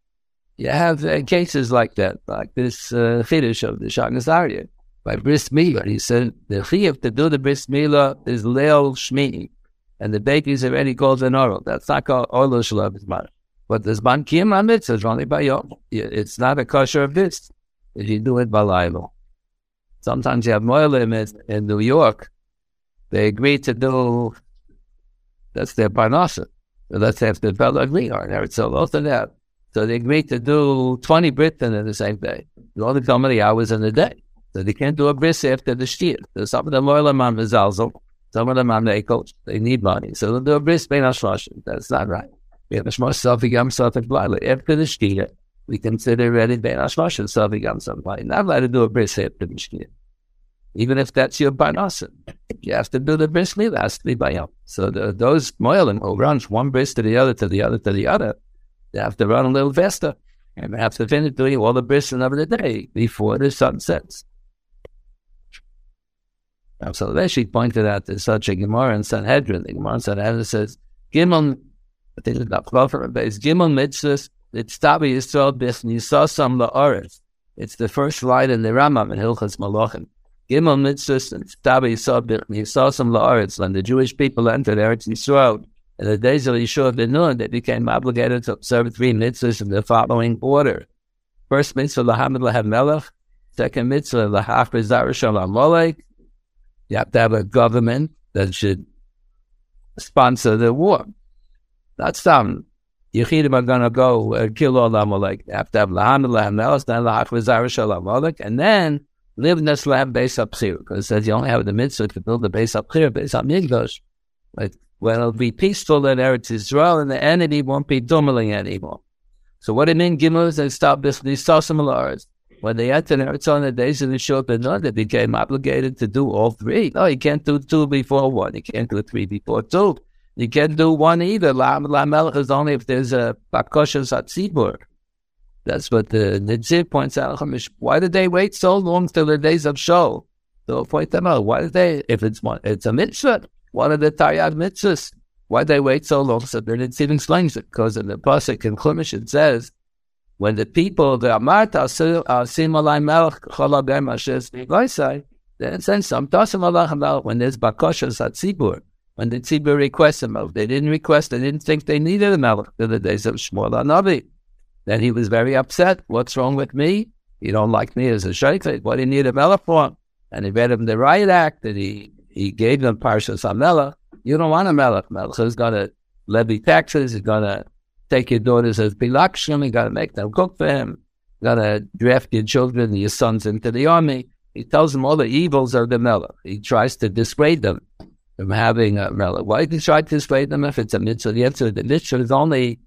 You have uh, cases like that, like this uh, chiddush of the Shagas Aryeh. By Bris Milah, he said, the chiyuv to do the Bris Milah is Leil Shmini. And the baby's already called an oral. That's not called oral shalom zman. But the zman kiyum ha-mitzvah is only by yom. It's not a kosher of this. If you do it by laylo. Sometimes you have moelim in, in New York. They agree to do, that's their parnasa. So let's have the fellow agree on it. So both of that. So they agree to do twenty Britain in the same day. They only tell me the hours in the day. So they can't do a bris after the shtir. So some of the moelim on mezalzel. Some of them are naked. They need money. So they'll do a bris bein hashloshim. That's not right. We have a shmos safigam safik blayla. After the shtia, we consider ready bein hashloshim safigam safik blayla. Not allowed to do a bris after the shtia. Even if that's your parnasa. You have to do the bris milah. It has to be by yom. So the, those moelim who runs one bris to the other, to the other, to the other, they have to run a little faster. And they have to finish doing all the bris another day before the sun sets. So Rashi pointed out to such a Gemara in Sanhedrin. The Gemara in Sanhedrin says, Gimel, I think it's not close from base, Gimel mitzvahs, it's Tabi Yisrael B'chn Yisasam La'aretz. It's the first line in the Rambam in Hilchas Malachim. Gimel mitzvahs, it's Tabi Yisrael B'chn Yisasam La'aretz. When the Jewish people entered Eretz Yisrael, in the days of Yeshua ben Nun, they became obligated to observe three mitzvahs in the following order. First mitzvah, Lahamid Lahem Melech. Second mitzvah, Lahafre Zarashal Amalek. You have to have a government that should sponsor the war. Not some Yechidim are going to go uh, kill all Amalek. You have to have Lahamid Lahem Melech, then Lahafre Zarashal Amalek, and then live Neslam Beis HaPsir. Because it says you only have the mitzvah to build the Beis HaPsir, Beis HaMikdash. But when it'll be peaceful in Eretz Yisrael, and the enemy won't be tumbling anymore. So what it means, Gimel, is they stop this, these Tosimalaris. When they entered Eretz on the days of the Yeshua ben Nun, they became obligated to do all three. No, you can't do two before one. You can't do three before two. You can't do one either. La Melech is only if there's a Bakoshes Hatzibur. That's what the Nitzir points out. Why did they wait so long till the days of Shol? They'll point them out. Why did they, if it's one, it's a mitzvah, one of the Taryag mitzvahs. Why did they wait so long? So the Nitzir explains it, because in the Pasuk in Chumash it says, when the people, the Amart, Asim Alay Melech, Cholabem Ashes, Vaisai, then it says some Tasim Alay Melech, when there's Bakoshas at Tzibur, when the Tzibur requests a Melech, they didn't request, they didn't think they needed a Melech in the days of Shmuel HaNavi. Then he was very upset. What's wrong with me? You don't like me as a Shaykhid. What do you need a Melech for? And he read him the right act that he, he gave them Parshas HaMelech. You don't want a Melech. Melech is going to levy taxes, he's going to take your daughters as Bilakshim, you got to make them cook for him, you got to draft your children, your sons into the army. He tells them all the evils of the Melech. He tries to dissuade them from having a Melech. Why did he try to dissuade them if it's a mitzvah? The answer, the mitzvah is only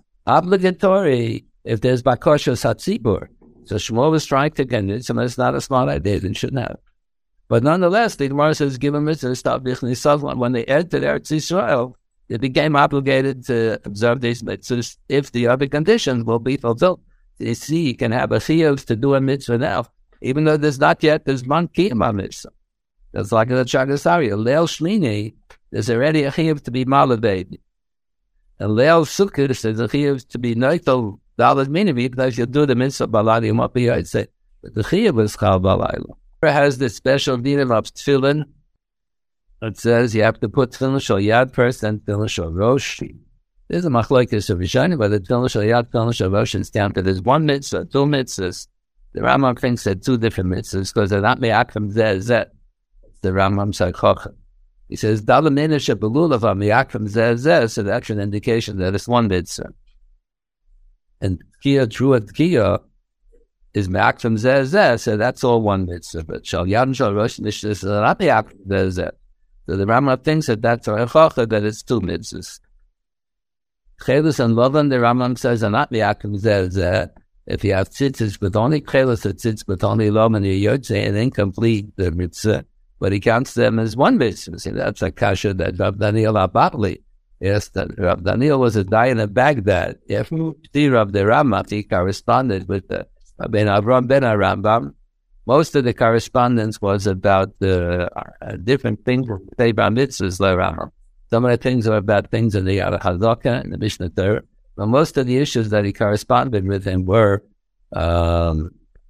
obligatory if there's Bakoshas Hatzibur. So Shmuel was trying to convince him it's not a smart idea, they shouldn't have. But nonetheless, the Gemara says, give them mitzvah, stop B'chn Yisasam. When they entered Eretz Yisrael, they became obligated to observe these mitzvahs if the other conditions will be fulfilled. You see, you can have a chiyuv to do a mitzvah now, even though there's not yet, there's one kiyum on mitzvah. That's like the Shagas Aryeh. Leil Shlini, there's already a chiyuv to be malabaid. And Leil Sukkot, there's a chiyuv to be noitel dalad minivi, because you do the mitzvah balad, you might be, I'd say, but the chiyuv is chal balayla. It has this special dinim of tefillin. It says you have to put tefillin shal yad first, then tefillin shal rosh. There's a machlokes of Rishonim, but the Tefillin Shel Yad, Tefillin Shel Rosh, it's down to there's one mitzvah, two mitzvahs. The Rambam thinks that two different mitzvahs because they're not me'akrim zeh zeh. The Rambam Sarkocha. He says, Dalam Ninish Belulav me'akrim zeh zeh, so that's an indication that it's one mitzvah. And Tkiya, true Tkiya, is me'akrim zeh zeh, so that's all one mitzvah. But Shel Yad and Shel Rosh, is not me'akrim zeh zeh. So the Rambam thinks that that's a chocha, that it's two mitzvahs. Chelus and Lovan, the Rambam says, are not me'akrim zeh zeh. If you have tzitzis with only chelus or tzitzis with only Lovan, you're yotze, and incomplete the mitzvah. But he counts them as one mitzvah. See, that's a kasha that Rav Daniel Ababli, yes, that Rav Daniel was a dayan of Baghdad. If the Rav the Ramat, he corresponded with the Ben Avram Ben Arambam. Most of the correspondence was about the uh, different things, Teiba mitzvahs, Lerama. Some of the things are about things in the Yad HaZaka and the Mishnah Torah. But most of the issues that he corresponded with him were um,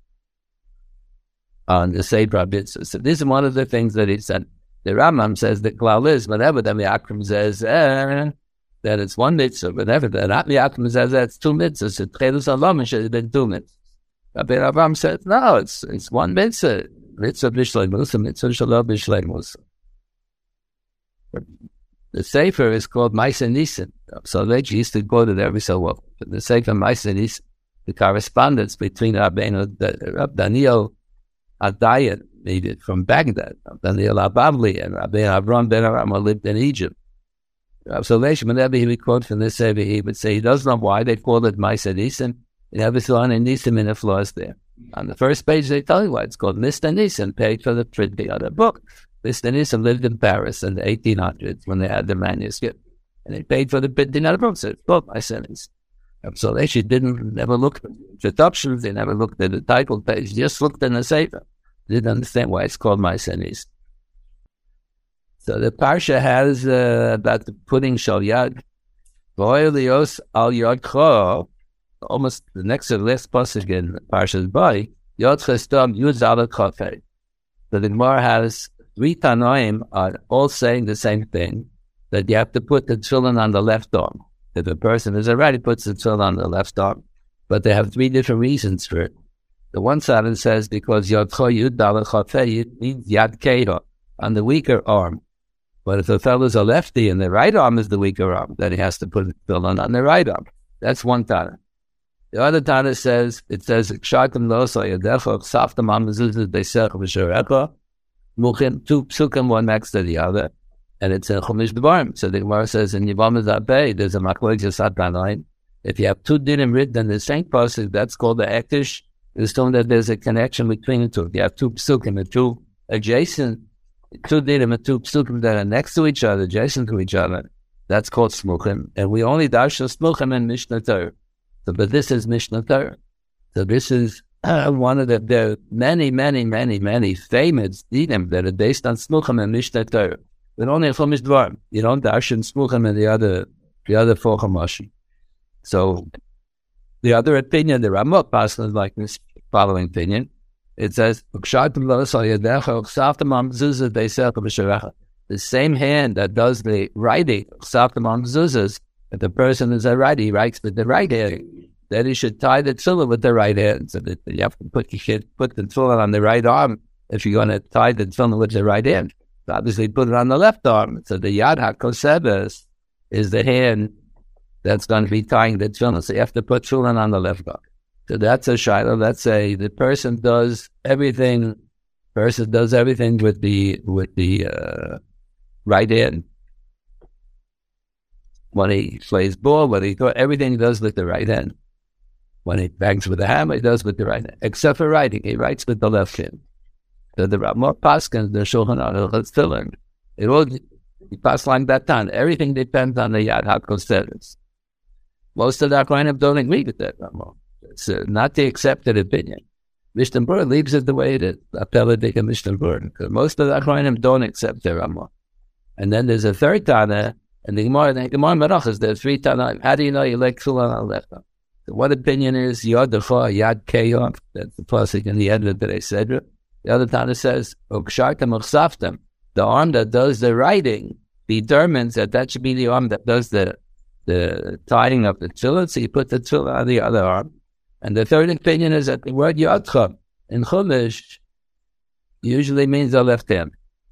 on the Seibra mitzvahs. So this is one of the things that he said. The Rambam says that klal is, whenever the Mi'akrim says eh, that it's one mitzvah, whenever the not Mi'akrim says that it's two mitzvahs, it Tchilus Alom should have been two mitzvahs. Rabbi Avraham said, no, it's it's one mitzvah. Mitzvah b'shlei Musa, mitzvah shalom b'shlei Musa. The Sefer is called Maisa Nisim. So they used to quote it every so often. But the Sefer Maisa Nisim, the correspondence between Rabbeinu, Rab Daniel Adayan, made it from Baghdad. Rab Daniel Ababli and Rabbi Avram ben Aram lived in Egypt. So whenever he would quote from this Sefer, he would say he doesn't know why they called it Maisa Nisim. He never saw any Nisim in the flaws there. On the first page, they tell you why it's called Mister Nisim, paid for the printing of the book. Mister Nisim lived in Paris in the eighteen hundreds when they had the manuscript. And they paid for the printing of the book. So it's both Maisa Nisim. So they actually didn't, never looked at the introductions, they never looked at the title page, just looked in the Sefer. Didn't understand why it's called Maisa Nisim. So the Parsha has uh, about the putting Shal Yad, V'oilios al Yadcho, almost the next to the last passage in Parsha's body, Yod Chestom Yud Zalak Chafei. So the Gemara has three Tanoim are all saying the same thing, that you have to put the tefillin on the left arm. If a person is already puts the tefillin on the left arm, but they have three different reasons for it. The one side says because Yod Yud Zalak Chafei means Yad Keira, on the weaker arm. But if the fellow is a lefty and the right arm is the weaker arm, then he has to put the tefillin on the right arm. That's one Tana. The other Tana says, it says, Kshartim lo so yadecha, Ksaftam amazuzah beisech v'sherecha, Muchim, two psukim, one next to the other, and it's in Chumash Devarim. So the Gemara says, in Yevamah Zabeh, there's a machlokes Yisat Tanaim. If you have two dinim written in the same pasuk, that's called the Ektish. It's shown that there's a connection between the two. If you have two psukim and two adjacent, two dinim and two psukim that are next to each other, adjacent to each other, that's called smuchim. And we only dash smuchim in Mishnah Torah. So, but this is Mishnah Torah. So this is uh, one of the, there are many, many, many, many famous dinim that are based on smuchim and Mishnah Torah. But only in Chumash Devarim. You don't dash in smuchim and the other, the other four Chumashi. So the other opinion, the Ramot passes like this following opinion. It says, the same hand that does the writing, if the person is a righty, he writes with the right hand, then he should tie the tefillin with the right hand. So that you have to put, you should put the tefillin on the right arm if you're going to tie the tefillin with the right hand. So obviously put it on the left arm. So the Yad HaKosebes is the hand that's going to be tying the tefillin. So you have to put tefillin on the left arm. So that's a shiloh. Let's say the person does everything, person does everything with the, with the uh, right hand. When he plays ball, when he throws, everything he does with the right hand. When he bangs with the hammer, he does with the right hand. Except for writing, he writes with the left hand. So the more Paskins, the Shulchan Aruch, Tefillin, it all, he passed like that time. Everything depends on the Yad HaKosebes. Most of the Acharonim don't agree with that Ramah. It's uh, not the accepted opinion. Mishnah Berurah leaves it the way it is. Apeladik and Mishnah Berurah. Because most of the Acharonim don't accept the Ramah. And then there's a third Tana, and the Gemara, the Gemara Merachas, there's three Tanaim. How do you know you like tefillin on the left arm? So what opinion is Yad Decha, Yad Keyon? That's the pasuk in the end of the Sedra. The other Tana says, Ukshartam Uchsaftam. The arm that does the writing determines that that should be the arm that does the the tying of the tefillin, so you put the tefillin on the other arm. And the third opinion is that the word Yodcha in Chumash usually means the left hand.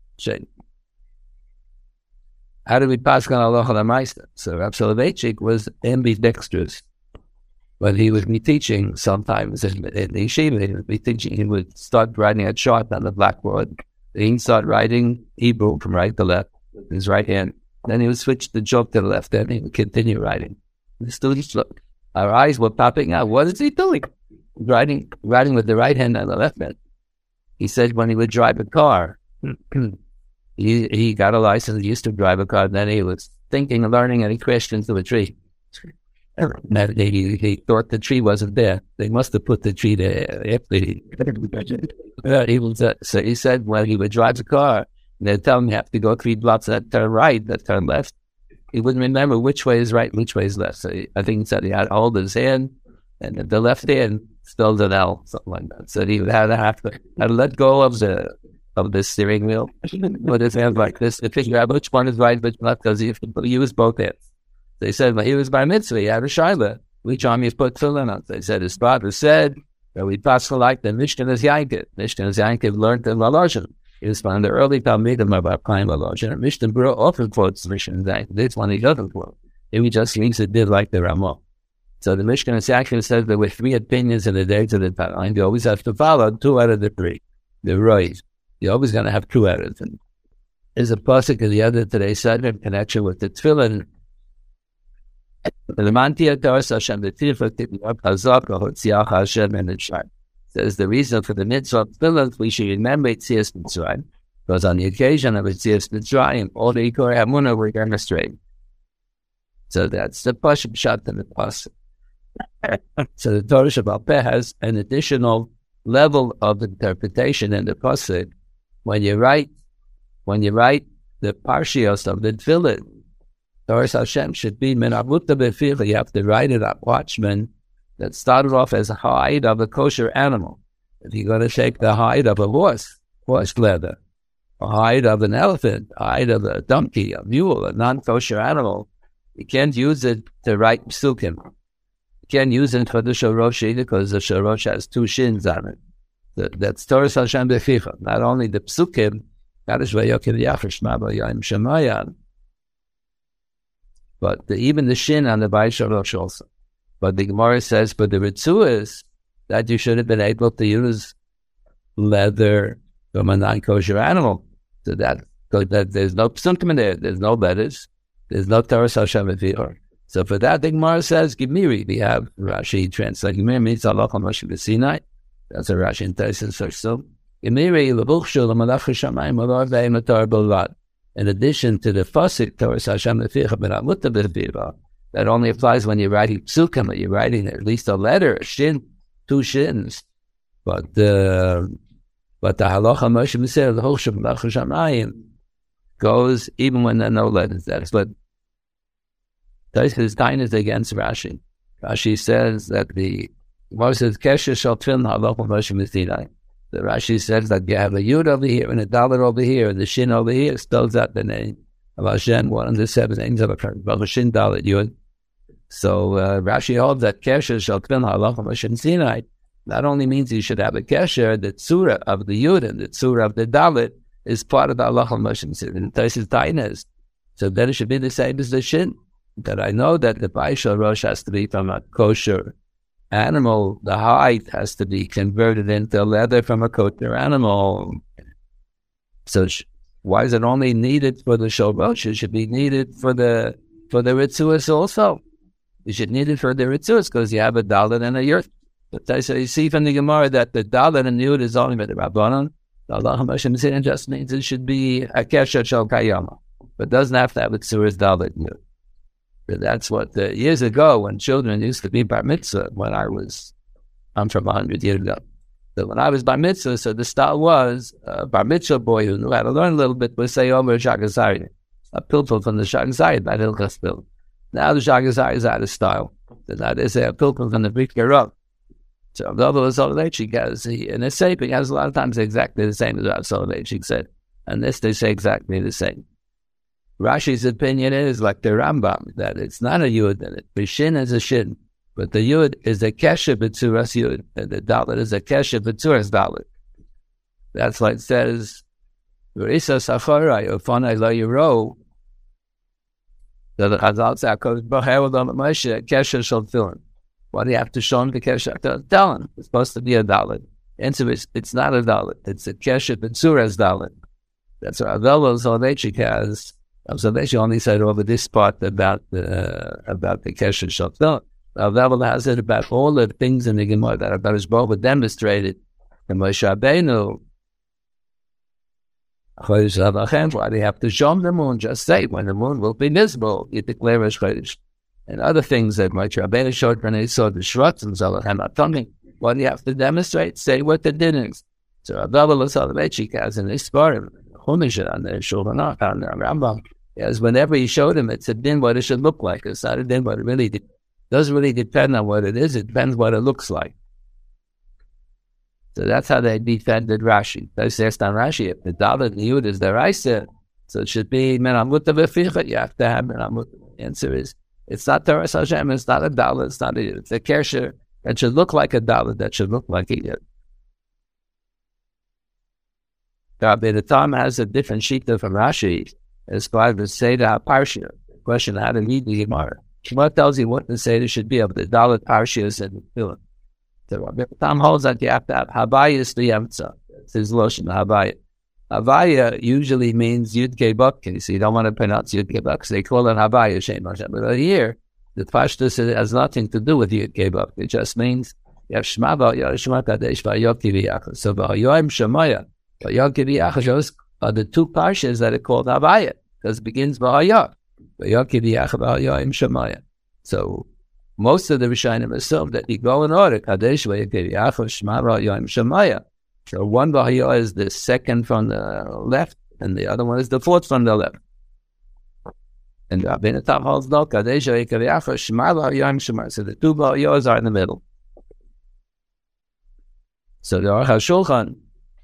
How do we pass on halacha l'maaseh? So Rav Soloveitchik was ambidextrous. When he would be teaching, sometimes in, in the yeshiva, he would be teaching, he would start writing a chart on the blackboard. He would start writing Hebrew from right to left with his right hand. Then he would switch the joke to the left hand, and he would continue writing. The students look. Our eyes were popping out. What is he doing? Writing, writing with the right hand and the left hand. He said when he would drive a car, he he got a license, he used to drive a car, and then he was thinking and learning, and he crashed into a tree. And he, he thought the tree wasn't there. They must have put the tree there. He, he was, uh, so he said when he would drive the car, they'd tell him you have to go three blocks, that turn right, that turn left. He wouldn't remember which way is right, which way is left. So he, I think he said he had to hold his hand, and the left hand spelled an L, something like that. So he would have to, have to, have to let go of the of the steering wheel with his hands like this to figure out which one is right, which left, because he used both hands. They said when he was by mitzvah, he had a shaila. Which arm you put tefillin on? They said his father said that we pass for like the Mishnah Yankiv. Mishnah Yankiv learned in Volozhin. He was one of the early Talmidim about Chaim Volozhin. Mishnah Berurah often quotes Mishnah Yankiv. This one he doesn't quote. He just means it did like the Ramah. So the Mishnah Yankiv says there were three opinions in the days of the time. You always have to follow two out of the three. The right. You're always going to have two out of them. There's a pasuk in the other today said in connection with the tefillin. Says the reason for the mitzvah of tefillin, we should remember Yetzias Mitzrayim, because on the occasion of Yetzias Mitzrayim, all the Ikor Hamunah were going astray. So that's the pasuk shot in the pasuk. So the Torah Shabbat Peh has an additional level of interpretation in the pasuk. When you write, when you write the parshios of the tefillin, Torah Hashem should be min avuta befila. You have to write it on watchmen that started off as a hide of a kosher animal. If you're going to take the hide of a horse, horse leather, a hide of an elephant, a hide of a donkey, a mule, a non-kosher animal, you can't use it to write psukim. You can't use it for the shorosh either, because the shorosh has two shins on it. The, that's Torah Hashem beficha. Not only the psukim, Kadosh v'yokim yachash ma'bayim shemayan, but the, even the shin on the Bayis Shorosh also. But the Gemara says, but the Ritzuas, that you should have been able to use leather from a non-kosher animal. So that, so that there's no psukim in there, there's no letters, there's no Torah Hashem beficha. So for that, the Gemara says, Gemiri. We have Rashi translate. Gemiri means Allah Moshe B'Sinai. That's a Rashi in Taisin so. Gemiri levuchshu l'malach shamayim l'or ve'im l'tor b'lvad. In addition to the fasik Torah Hashem leficha ben amuta b'viva, that only applies when you're writing psukim, or you're writing at least a letter, a shin, two shins. But uh, but the halacha Moshe B'Sinai levuchshu l'malach shamayim goes even when there are no letters. That's what His time is against Rashi. Rashi says that the Gemara says Kesher shall tefillin halacha Moshe B'Sinai. The Rashi says that you have a yud over here and a dalet over here, and the shin over here spells out the name of Hashem, one of the seven names of a shin dalet yud. So uh, Rashi holds that Kesher shall tefillin halacha Moshe B'Sinai not only means you should have a Kesher, the tzura of the yud and the tzura of the dalet is part of the halacha Moshe B'Sinai. And Taisis Tainas. So then it should be the same as the shin. That I know that the Bayis Shorosh has to be from a kosher animal, the hide has to be converted into leather from a kosher animal. So sh- why is it only needed for the Shorosh? It should be needed for the for the Ritzuas also. You should need it for the Ritzuas because you have a dalet and a yurt. But so you see from the Gemara that the dalet and the yurt is only by the Rabbanon. The Allah Hashem just means it should be a kesher shel kayama, but doesn't have to have a tzuras dalet and yurt. That's what, uh, years ago, when children used to be bar mitzvah, when I was, I'm from a hundred years ago. So when I was bar mitzvah, so the style was, a uh, bar mitzvah boy who knew how to learn a little bit would say over Shagazari, a pilpul from the Shagazari, not Hilchas Pil. Now the Shagazari is out of style. So now they say a pilpul from the Brit Gerov. So although Soloveitchik has, in his saping, has a lot of times exactly the same as what Soloveitchik said. And this they say exactly the same. Rashi's opinion is like the Rambam, that it's not a Yud, and it, the Shin is a Shin, but the Yud is a Kesher B'tzuras Yud, and the Dalet is a Kesher B'tzuras Dalet. That's like it says, V'risa Sachorai, Ufonai Lo Yiro, that the Chazal says, HaKadosh Baruch Hu Herald on Moshe, Kesher Shel Tefillin. Why do you have to show him the Kesher? Tell him, it's supposed to be a Dalet. Answer is, it's not a Dalet, it's a Kesher B'tzuras Dalet. That's what Avelo Soloveitchik has. Soloveitchik only said over this part about the, about the Kesher Shel Tefillin. Avelo has it about all the things in the Gemara that HaKadosh Baruch Hu demonstrated. And Moshe Rabbeinu, why do you have to show him the moon? Just say when the moon will be visible, you declare as Chodesh. And other things that Moshe Rabbeinu showed when he saw the Shrots and Zalachem Atomim. What do you have to demonstrate? Say what the din is. So Avelo Soloveitchik has in this part, Chumash on the Shulchan Aruch, on the Rambam, yes, whenever he showed him, it's a din what it should look like. It's not a din what it really de- doesn't really depend on what it is. It depends what it looks like. So that's how they defended Rashi. They say on Rashi, if the Dalet and the Yud is the Raisa, so it should be Menamut V'Ficha. You have to have Menamut. The answer is, it's not Torah Hashem. It's not a Dalet. It's not a Yud. It's a Kesher that should look like a Dalet. That should look like a Yud. The Tom has a different shita from Rashi as far as the Seder HaParsha. The question how to read the Gemara. What tells you what the Seder should be of the Dalet Parshas and the Tefillin? The Tom holds that you have to have Havayas L'Yemtza. It's his lotion, Havaya. Havaya usually means Yud Kei Bakke, so you don't want to pronounce Yud Kei Bakke, so they call it Havaya Shem Hashem. But here, the Pashtus has nothing to do with Yud Kei Bakke. It just means you have Shema V'Yah Shema Kadesh V'Yoki V'Yachas. So V'Yoyim Shemaya. Yoki V'Yachas are the two parshas that are called Havaya, because it begins V'Hayah. Yoki V'Yachas V'Yoyim Shemaya. So most of the Rishonim assume that you go in order, Kadesh V'Yoki V'Yachas Shema V'Yoyim Shemaya. So one V'Hayah is the second from the left, and the other one is the fourth from the left. And Rabbeinu Tam holds no, Kadesh V'Yoki V'Yachas Shema V'Yoyim Shemaya. So the two V'Hayahs are in the middle. So the Aruch HaShulchan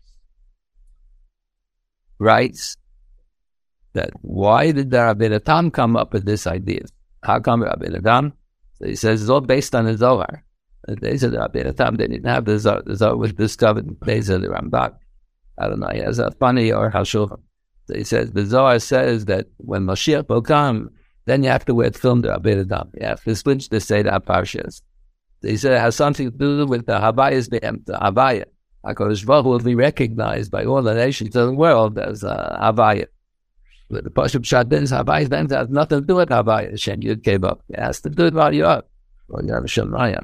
writes that why did the Rabbeinu Tam come up with this idea? How come Rabbeinu Tam? So he says it's all based on the Zohar. The days of the Rabbeinu Tam, they didn't have the Zohar. The Zohar was discovered in the days of the Rambam. I don't know, he has a funny or Hashulchan. So he says, the Zohar says that when Mashiach will come, then you have to wear film the Rabbeinu Tam. You have to switch the Seder HaParshas. So he said it has something to do with the Havayas B'Em, the Havaya. HaKadosh Baruch Hu will be recognized by all the nations of the world as uh, Havaya. But the Pashup Shadin is Havaya, then it has nothing to do with Havaya. Shem Yud Kei Bakke. It has to do with V'Hayah, or Yom Shemaya.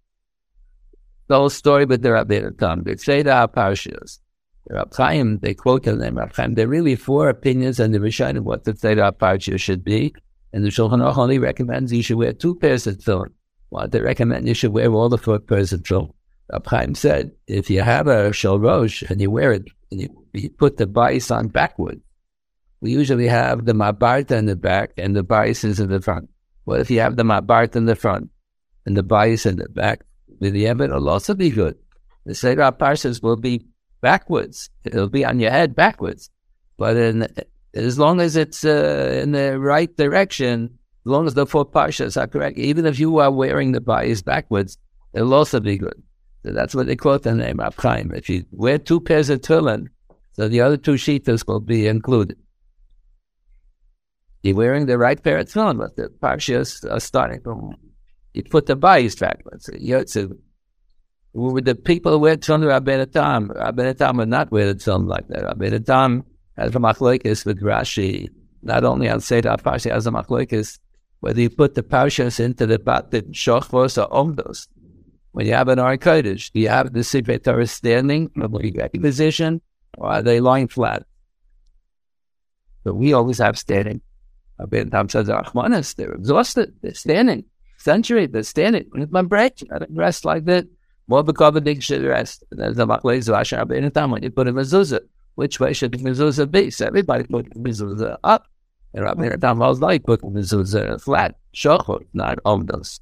The whole story with the Rabbeinu Tam. They say the Parshas. The Rab Chaim, they quote the name Rab Chaim. There are really four opinions on the Rishonim what the Seder Parshas should be. And the Shulchan Aruch only recommends you should wear two pairs of tefillin. Well, they recommend you should wear all the four pairs of tefillin. Rab Chaim said, if you have a Shel Rosh and you wear it, and you, you put the bais on backward, we usually have the Mabarta in the back and the bais is in the front. Well, if you have the Mabarta in the front and the bais in the back, the Yemen will also be good. The Seder Parshas will be backwards. It'll be on your head backwards. But in, as long as it's uh, in the right direction, as long as the four Parshas are correct, even if you are wearing the bais backwards, it'll also be good. So that's what they quote the name of Chaim. If you wear two pairs of tefillin, so the other two shitas will be included. You're wearing the right pair of tefillin, but the parshas are starting from, you put the bais backwards. So, with the people who wear tefillin, Rabbeinu Tam, Rabbeinu Tam would not wear the tefillin like that. Rabbeinu Tam has a machlokes with Rashi, not only on Seder Parsha, has a machlokes whether you put the parshas into the batit, shochvos, or omdos. When you have an Aron Kodesh, do you have the Sifrei Torah standing in a position, or are they lying flat? So we always have standing. Rabbeinu Tam says, Achmanis, they're exhausted, they're standing. Century, they're standing. With my break, I don't rest like that. More because the big should rest. And there's a machlokes of Asher Rabbeinu Tam when you put a mezuzah. Which way should the mezuzah be? So everybody put the mezuzah up. And Rabbeinu Tam was like, put the mezuzah flat. Shochot, not omdos.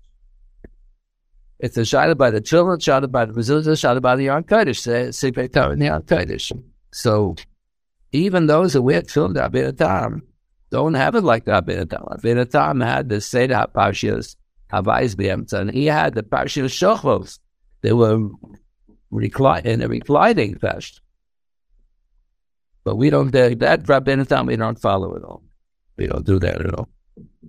It's a shada by the children, shada by the mezuzah, shada by the Aron Kodesh, Sifrei Torah in the Aron Kodesh. So even those who wear tefillin, Rabbeinu Tam, don't have it like Rabbeinu Tam. Rabbeinu Tam had the Seder HaParshiyos Havayis B'Emtza, and he had the Parshiyos Shochvos. They were recli- in a reclining fashion. But we don't do that. Rabbeinu Tam, we don't follow it all. We don't do that at all.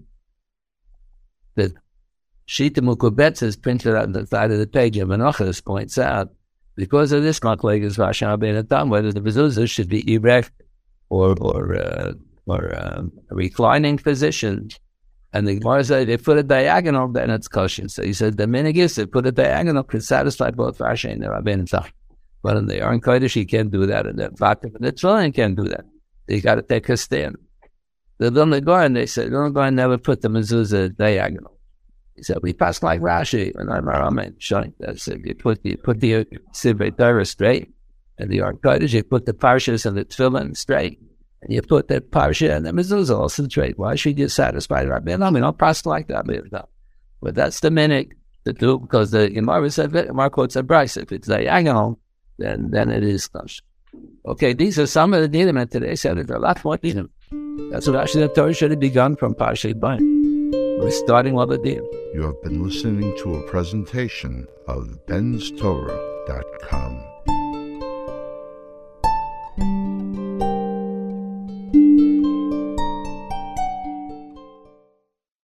The Shita Mukubetz is printed on the side of the page, and Menachos points out, because of this Machlekes Rashi Rabbeinu Tam, whether the mezuzah should be erect or or uh, or um, a reclining position, and the Gemara said they put a diagonal, then it's kosher. So he said the minig is to put a diagonal can satisfy both Rashi and the Rabbeinu Tam. But in the Aron Kodesh, he can't do that, and the Vatim and the Tefillin can't do that. They got to take a stand. The Vilna Gaon, they said, Vilna Gaon never put the mezuzah diagonal. He said, we pass like Rashi, and I'm Amen. Showing that said, you put the put the Sivei Torah straight, and the Aron Kodesh, you put the Parshas and the Tefillin straight, and you put the Parsha and the mezuzah also straight. Why should you satisfy the Rabbeinu? I mean, don't pass like that. But that's the minute to do, because the Gemara said, Gemara quotes a Bryce, if it's diagonal, then then it is kosher. Okay, these are some of the dinim, and today said there are a lot more dinim. That's what actually the Torah should have begun from Parshat Bayim. We're starting all the dinim. You have been listening to a presentation of bens torah dot com.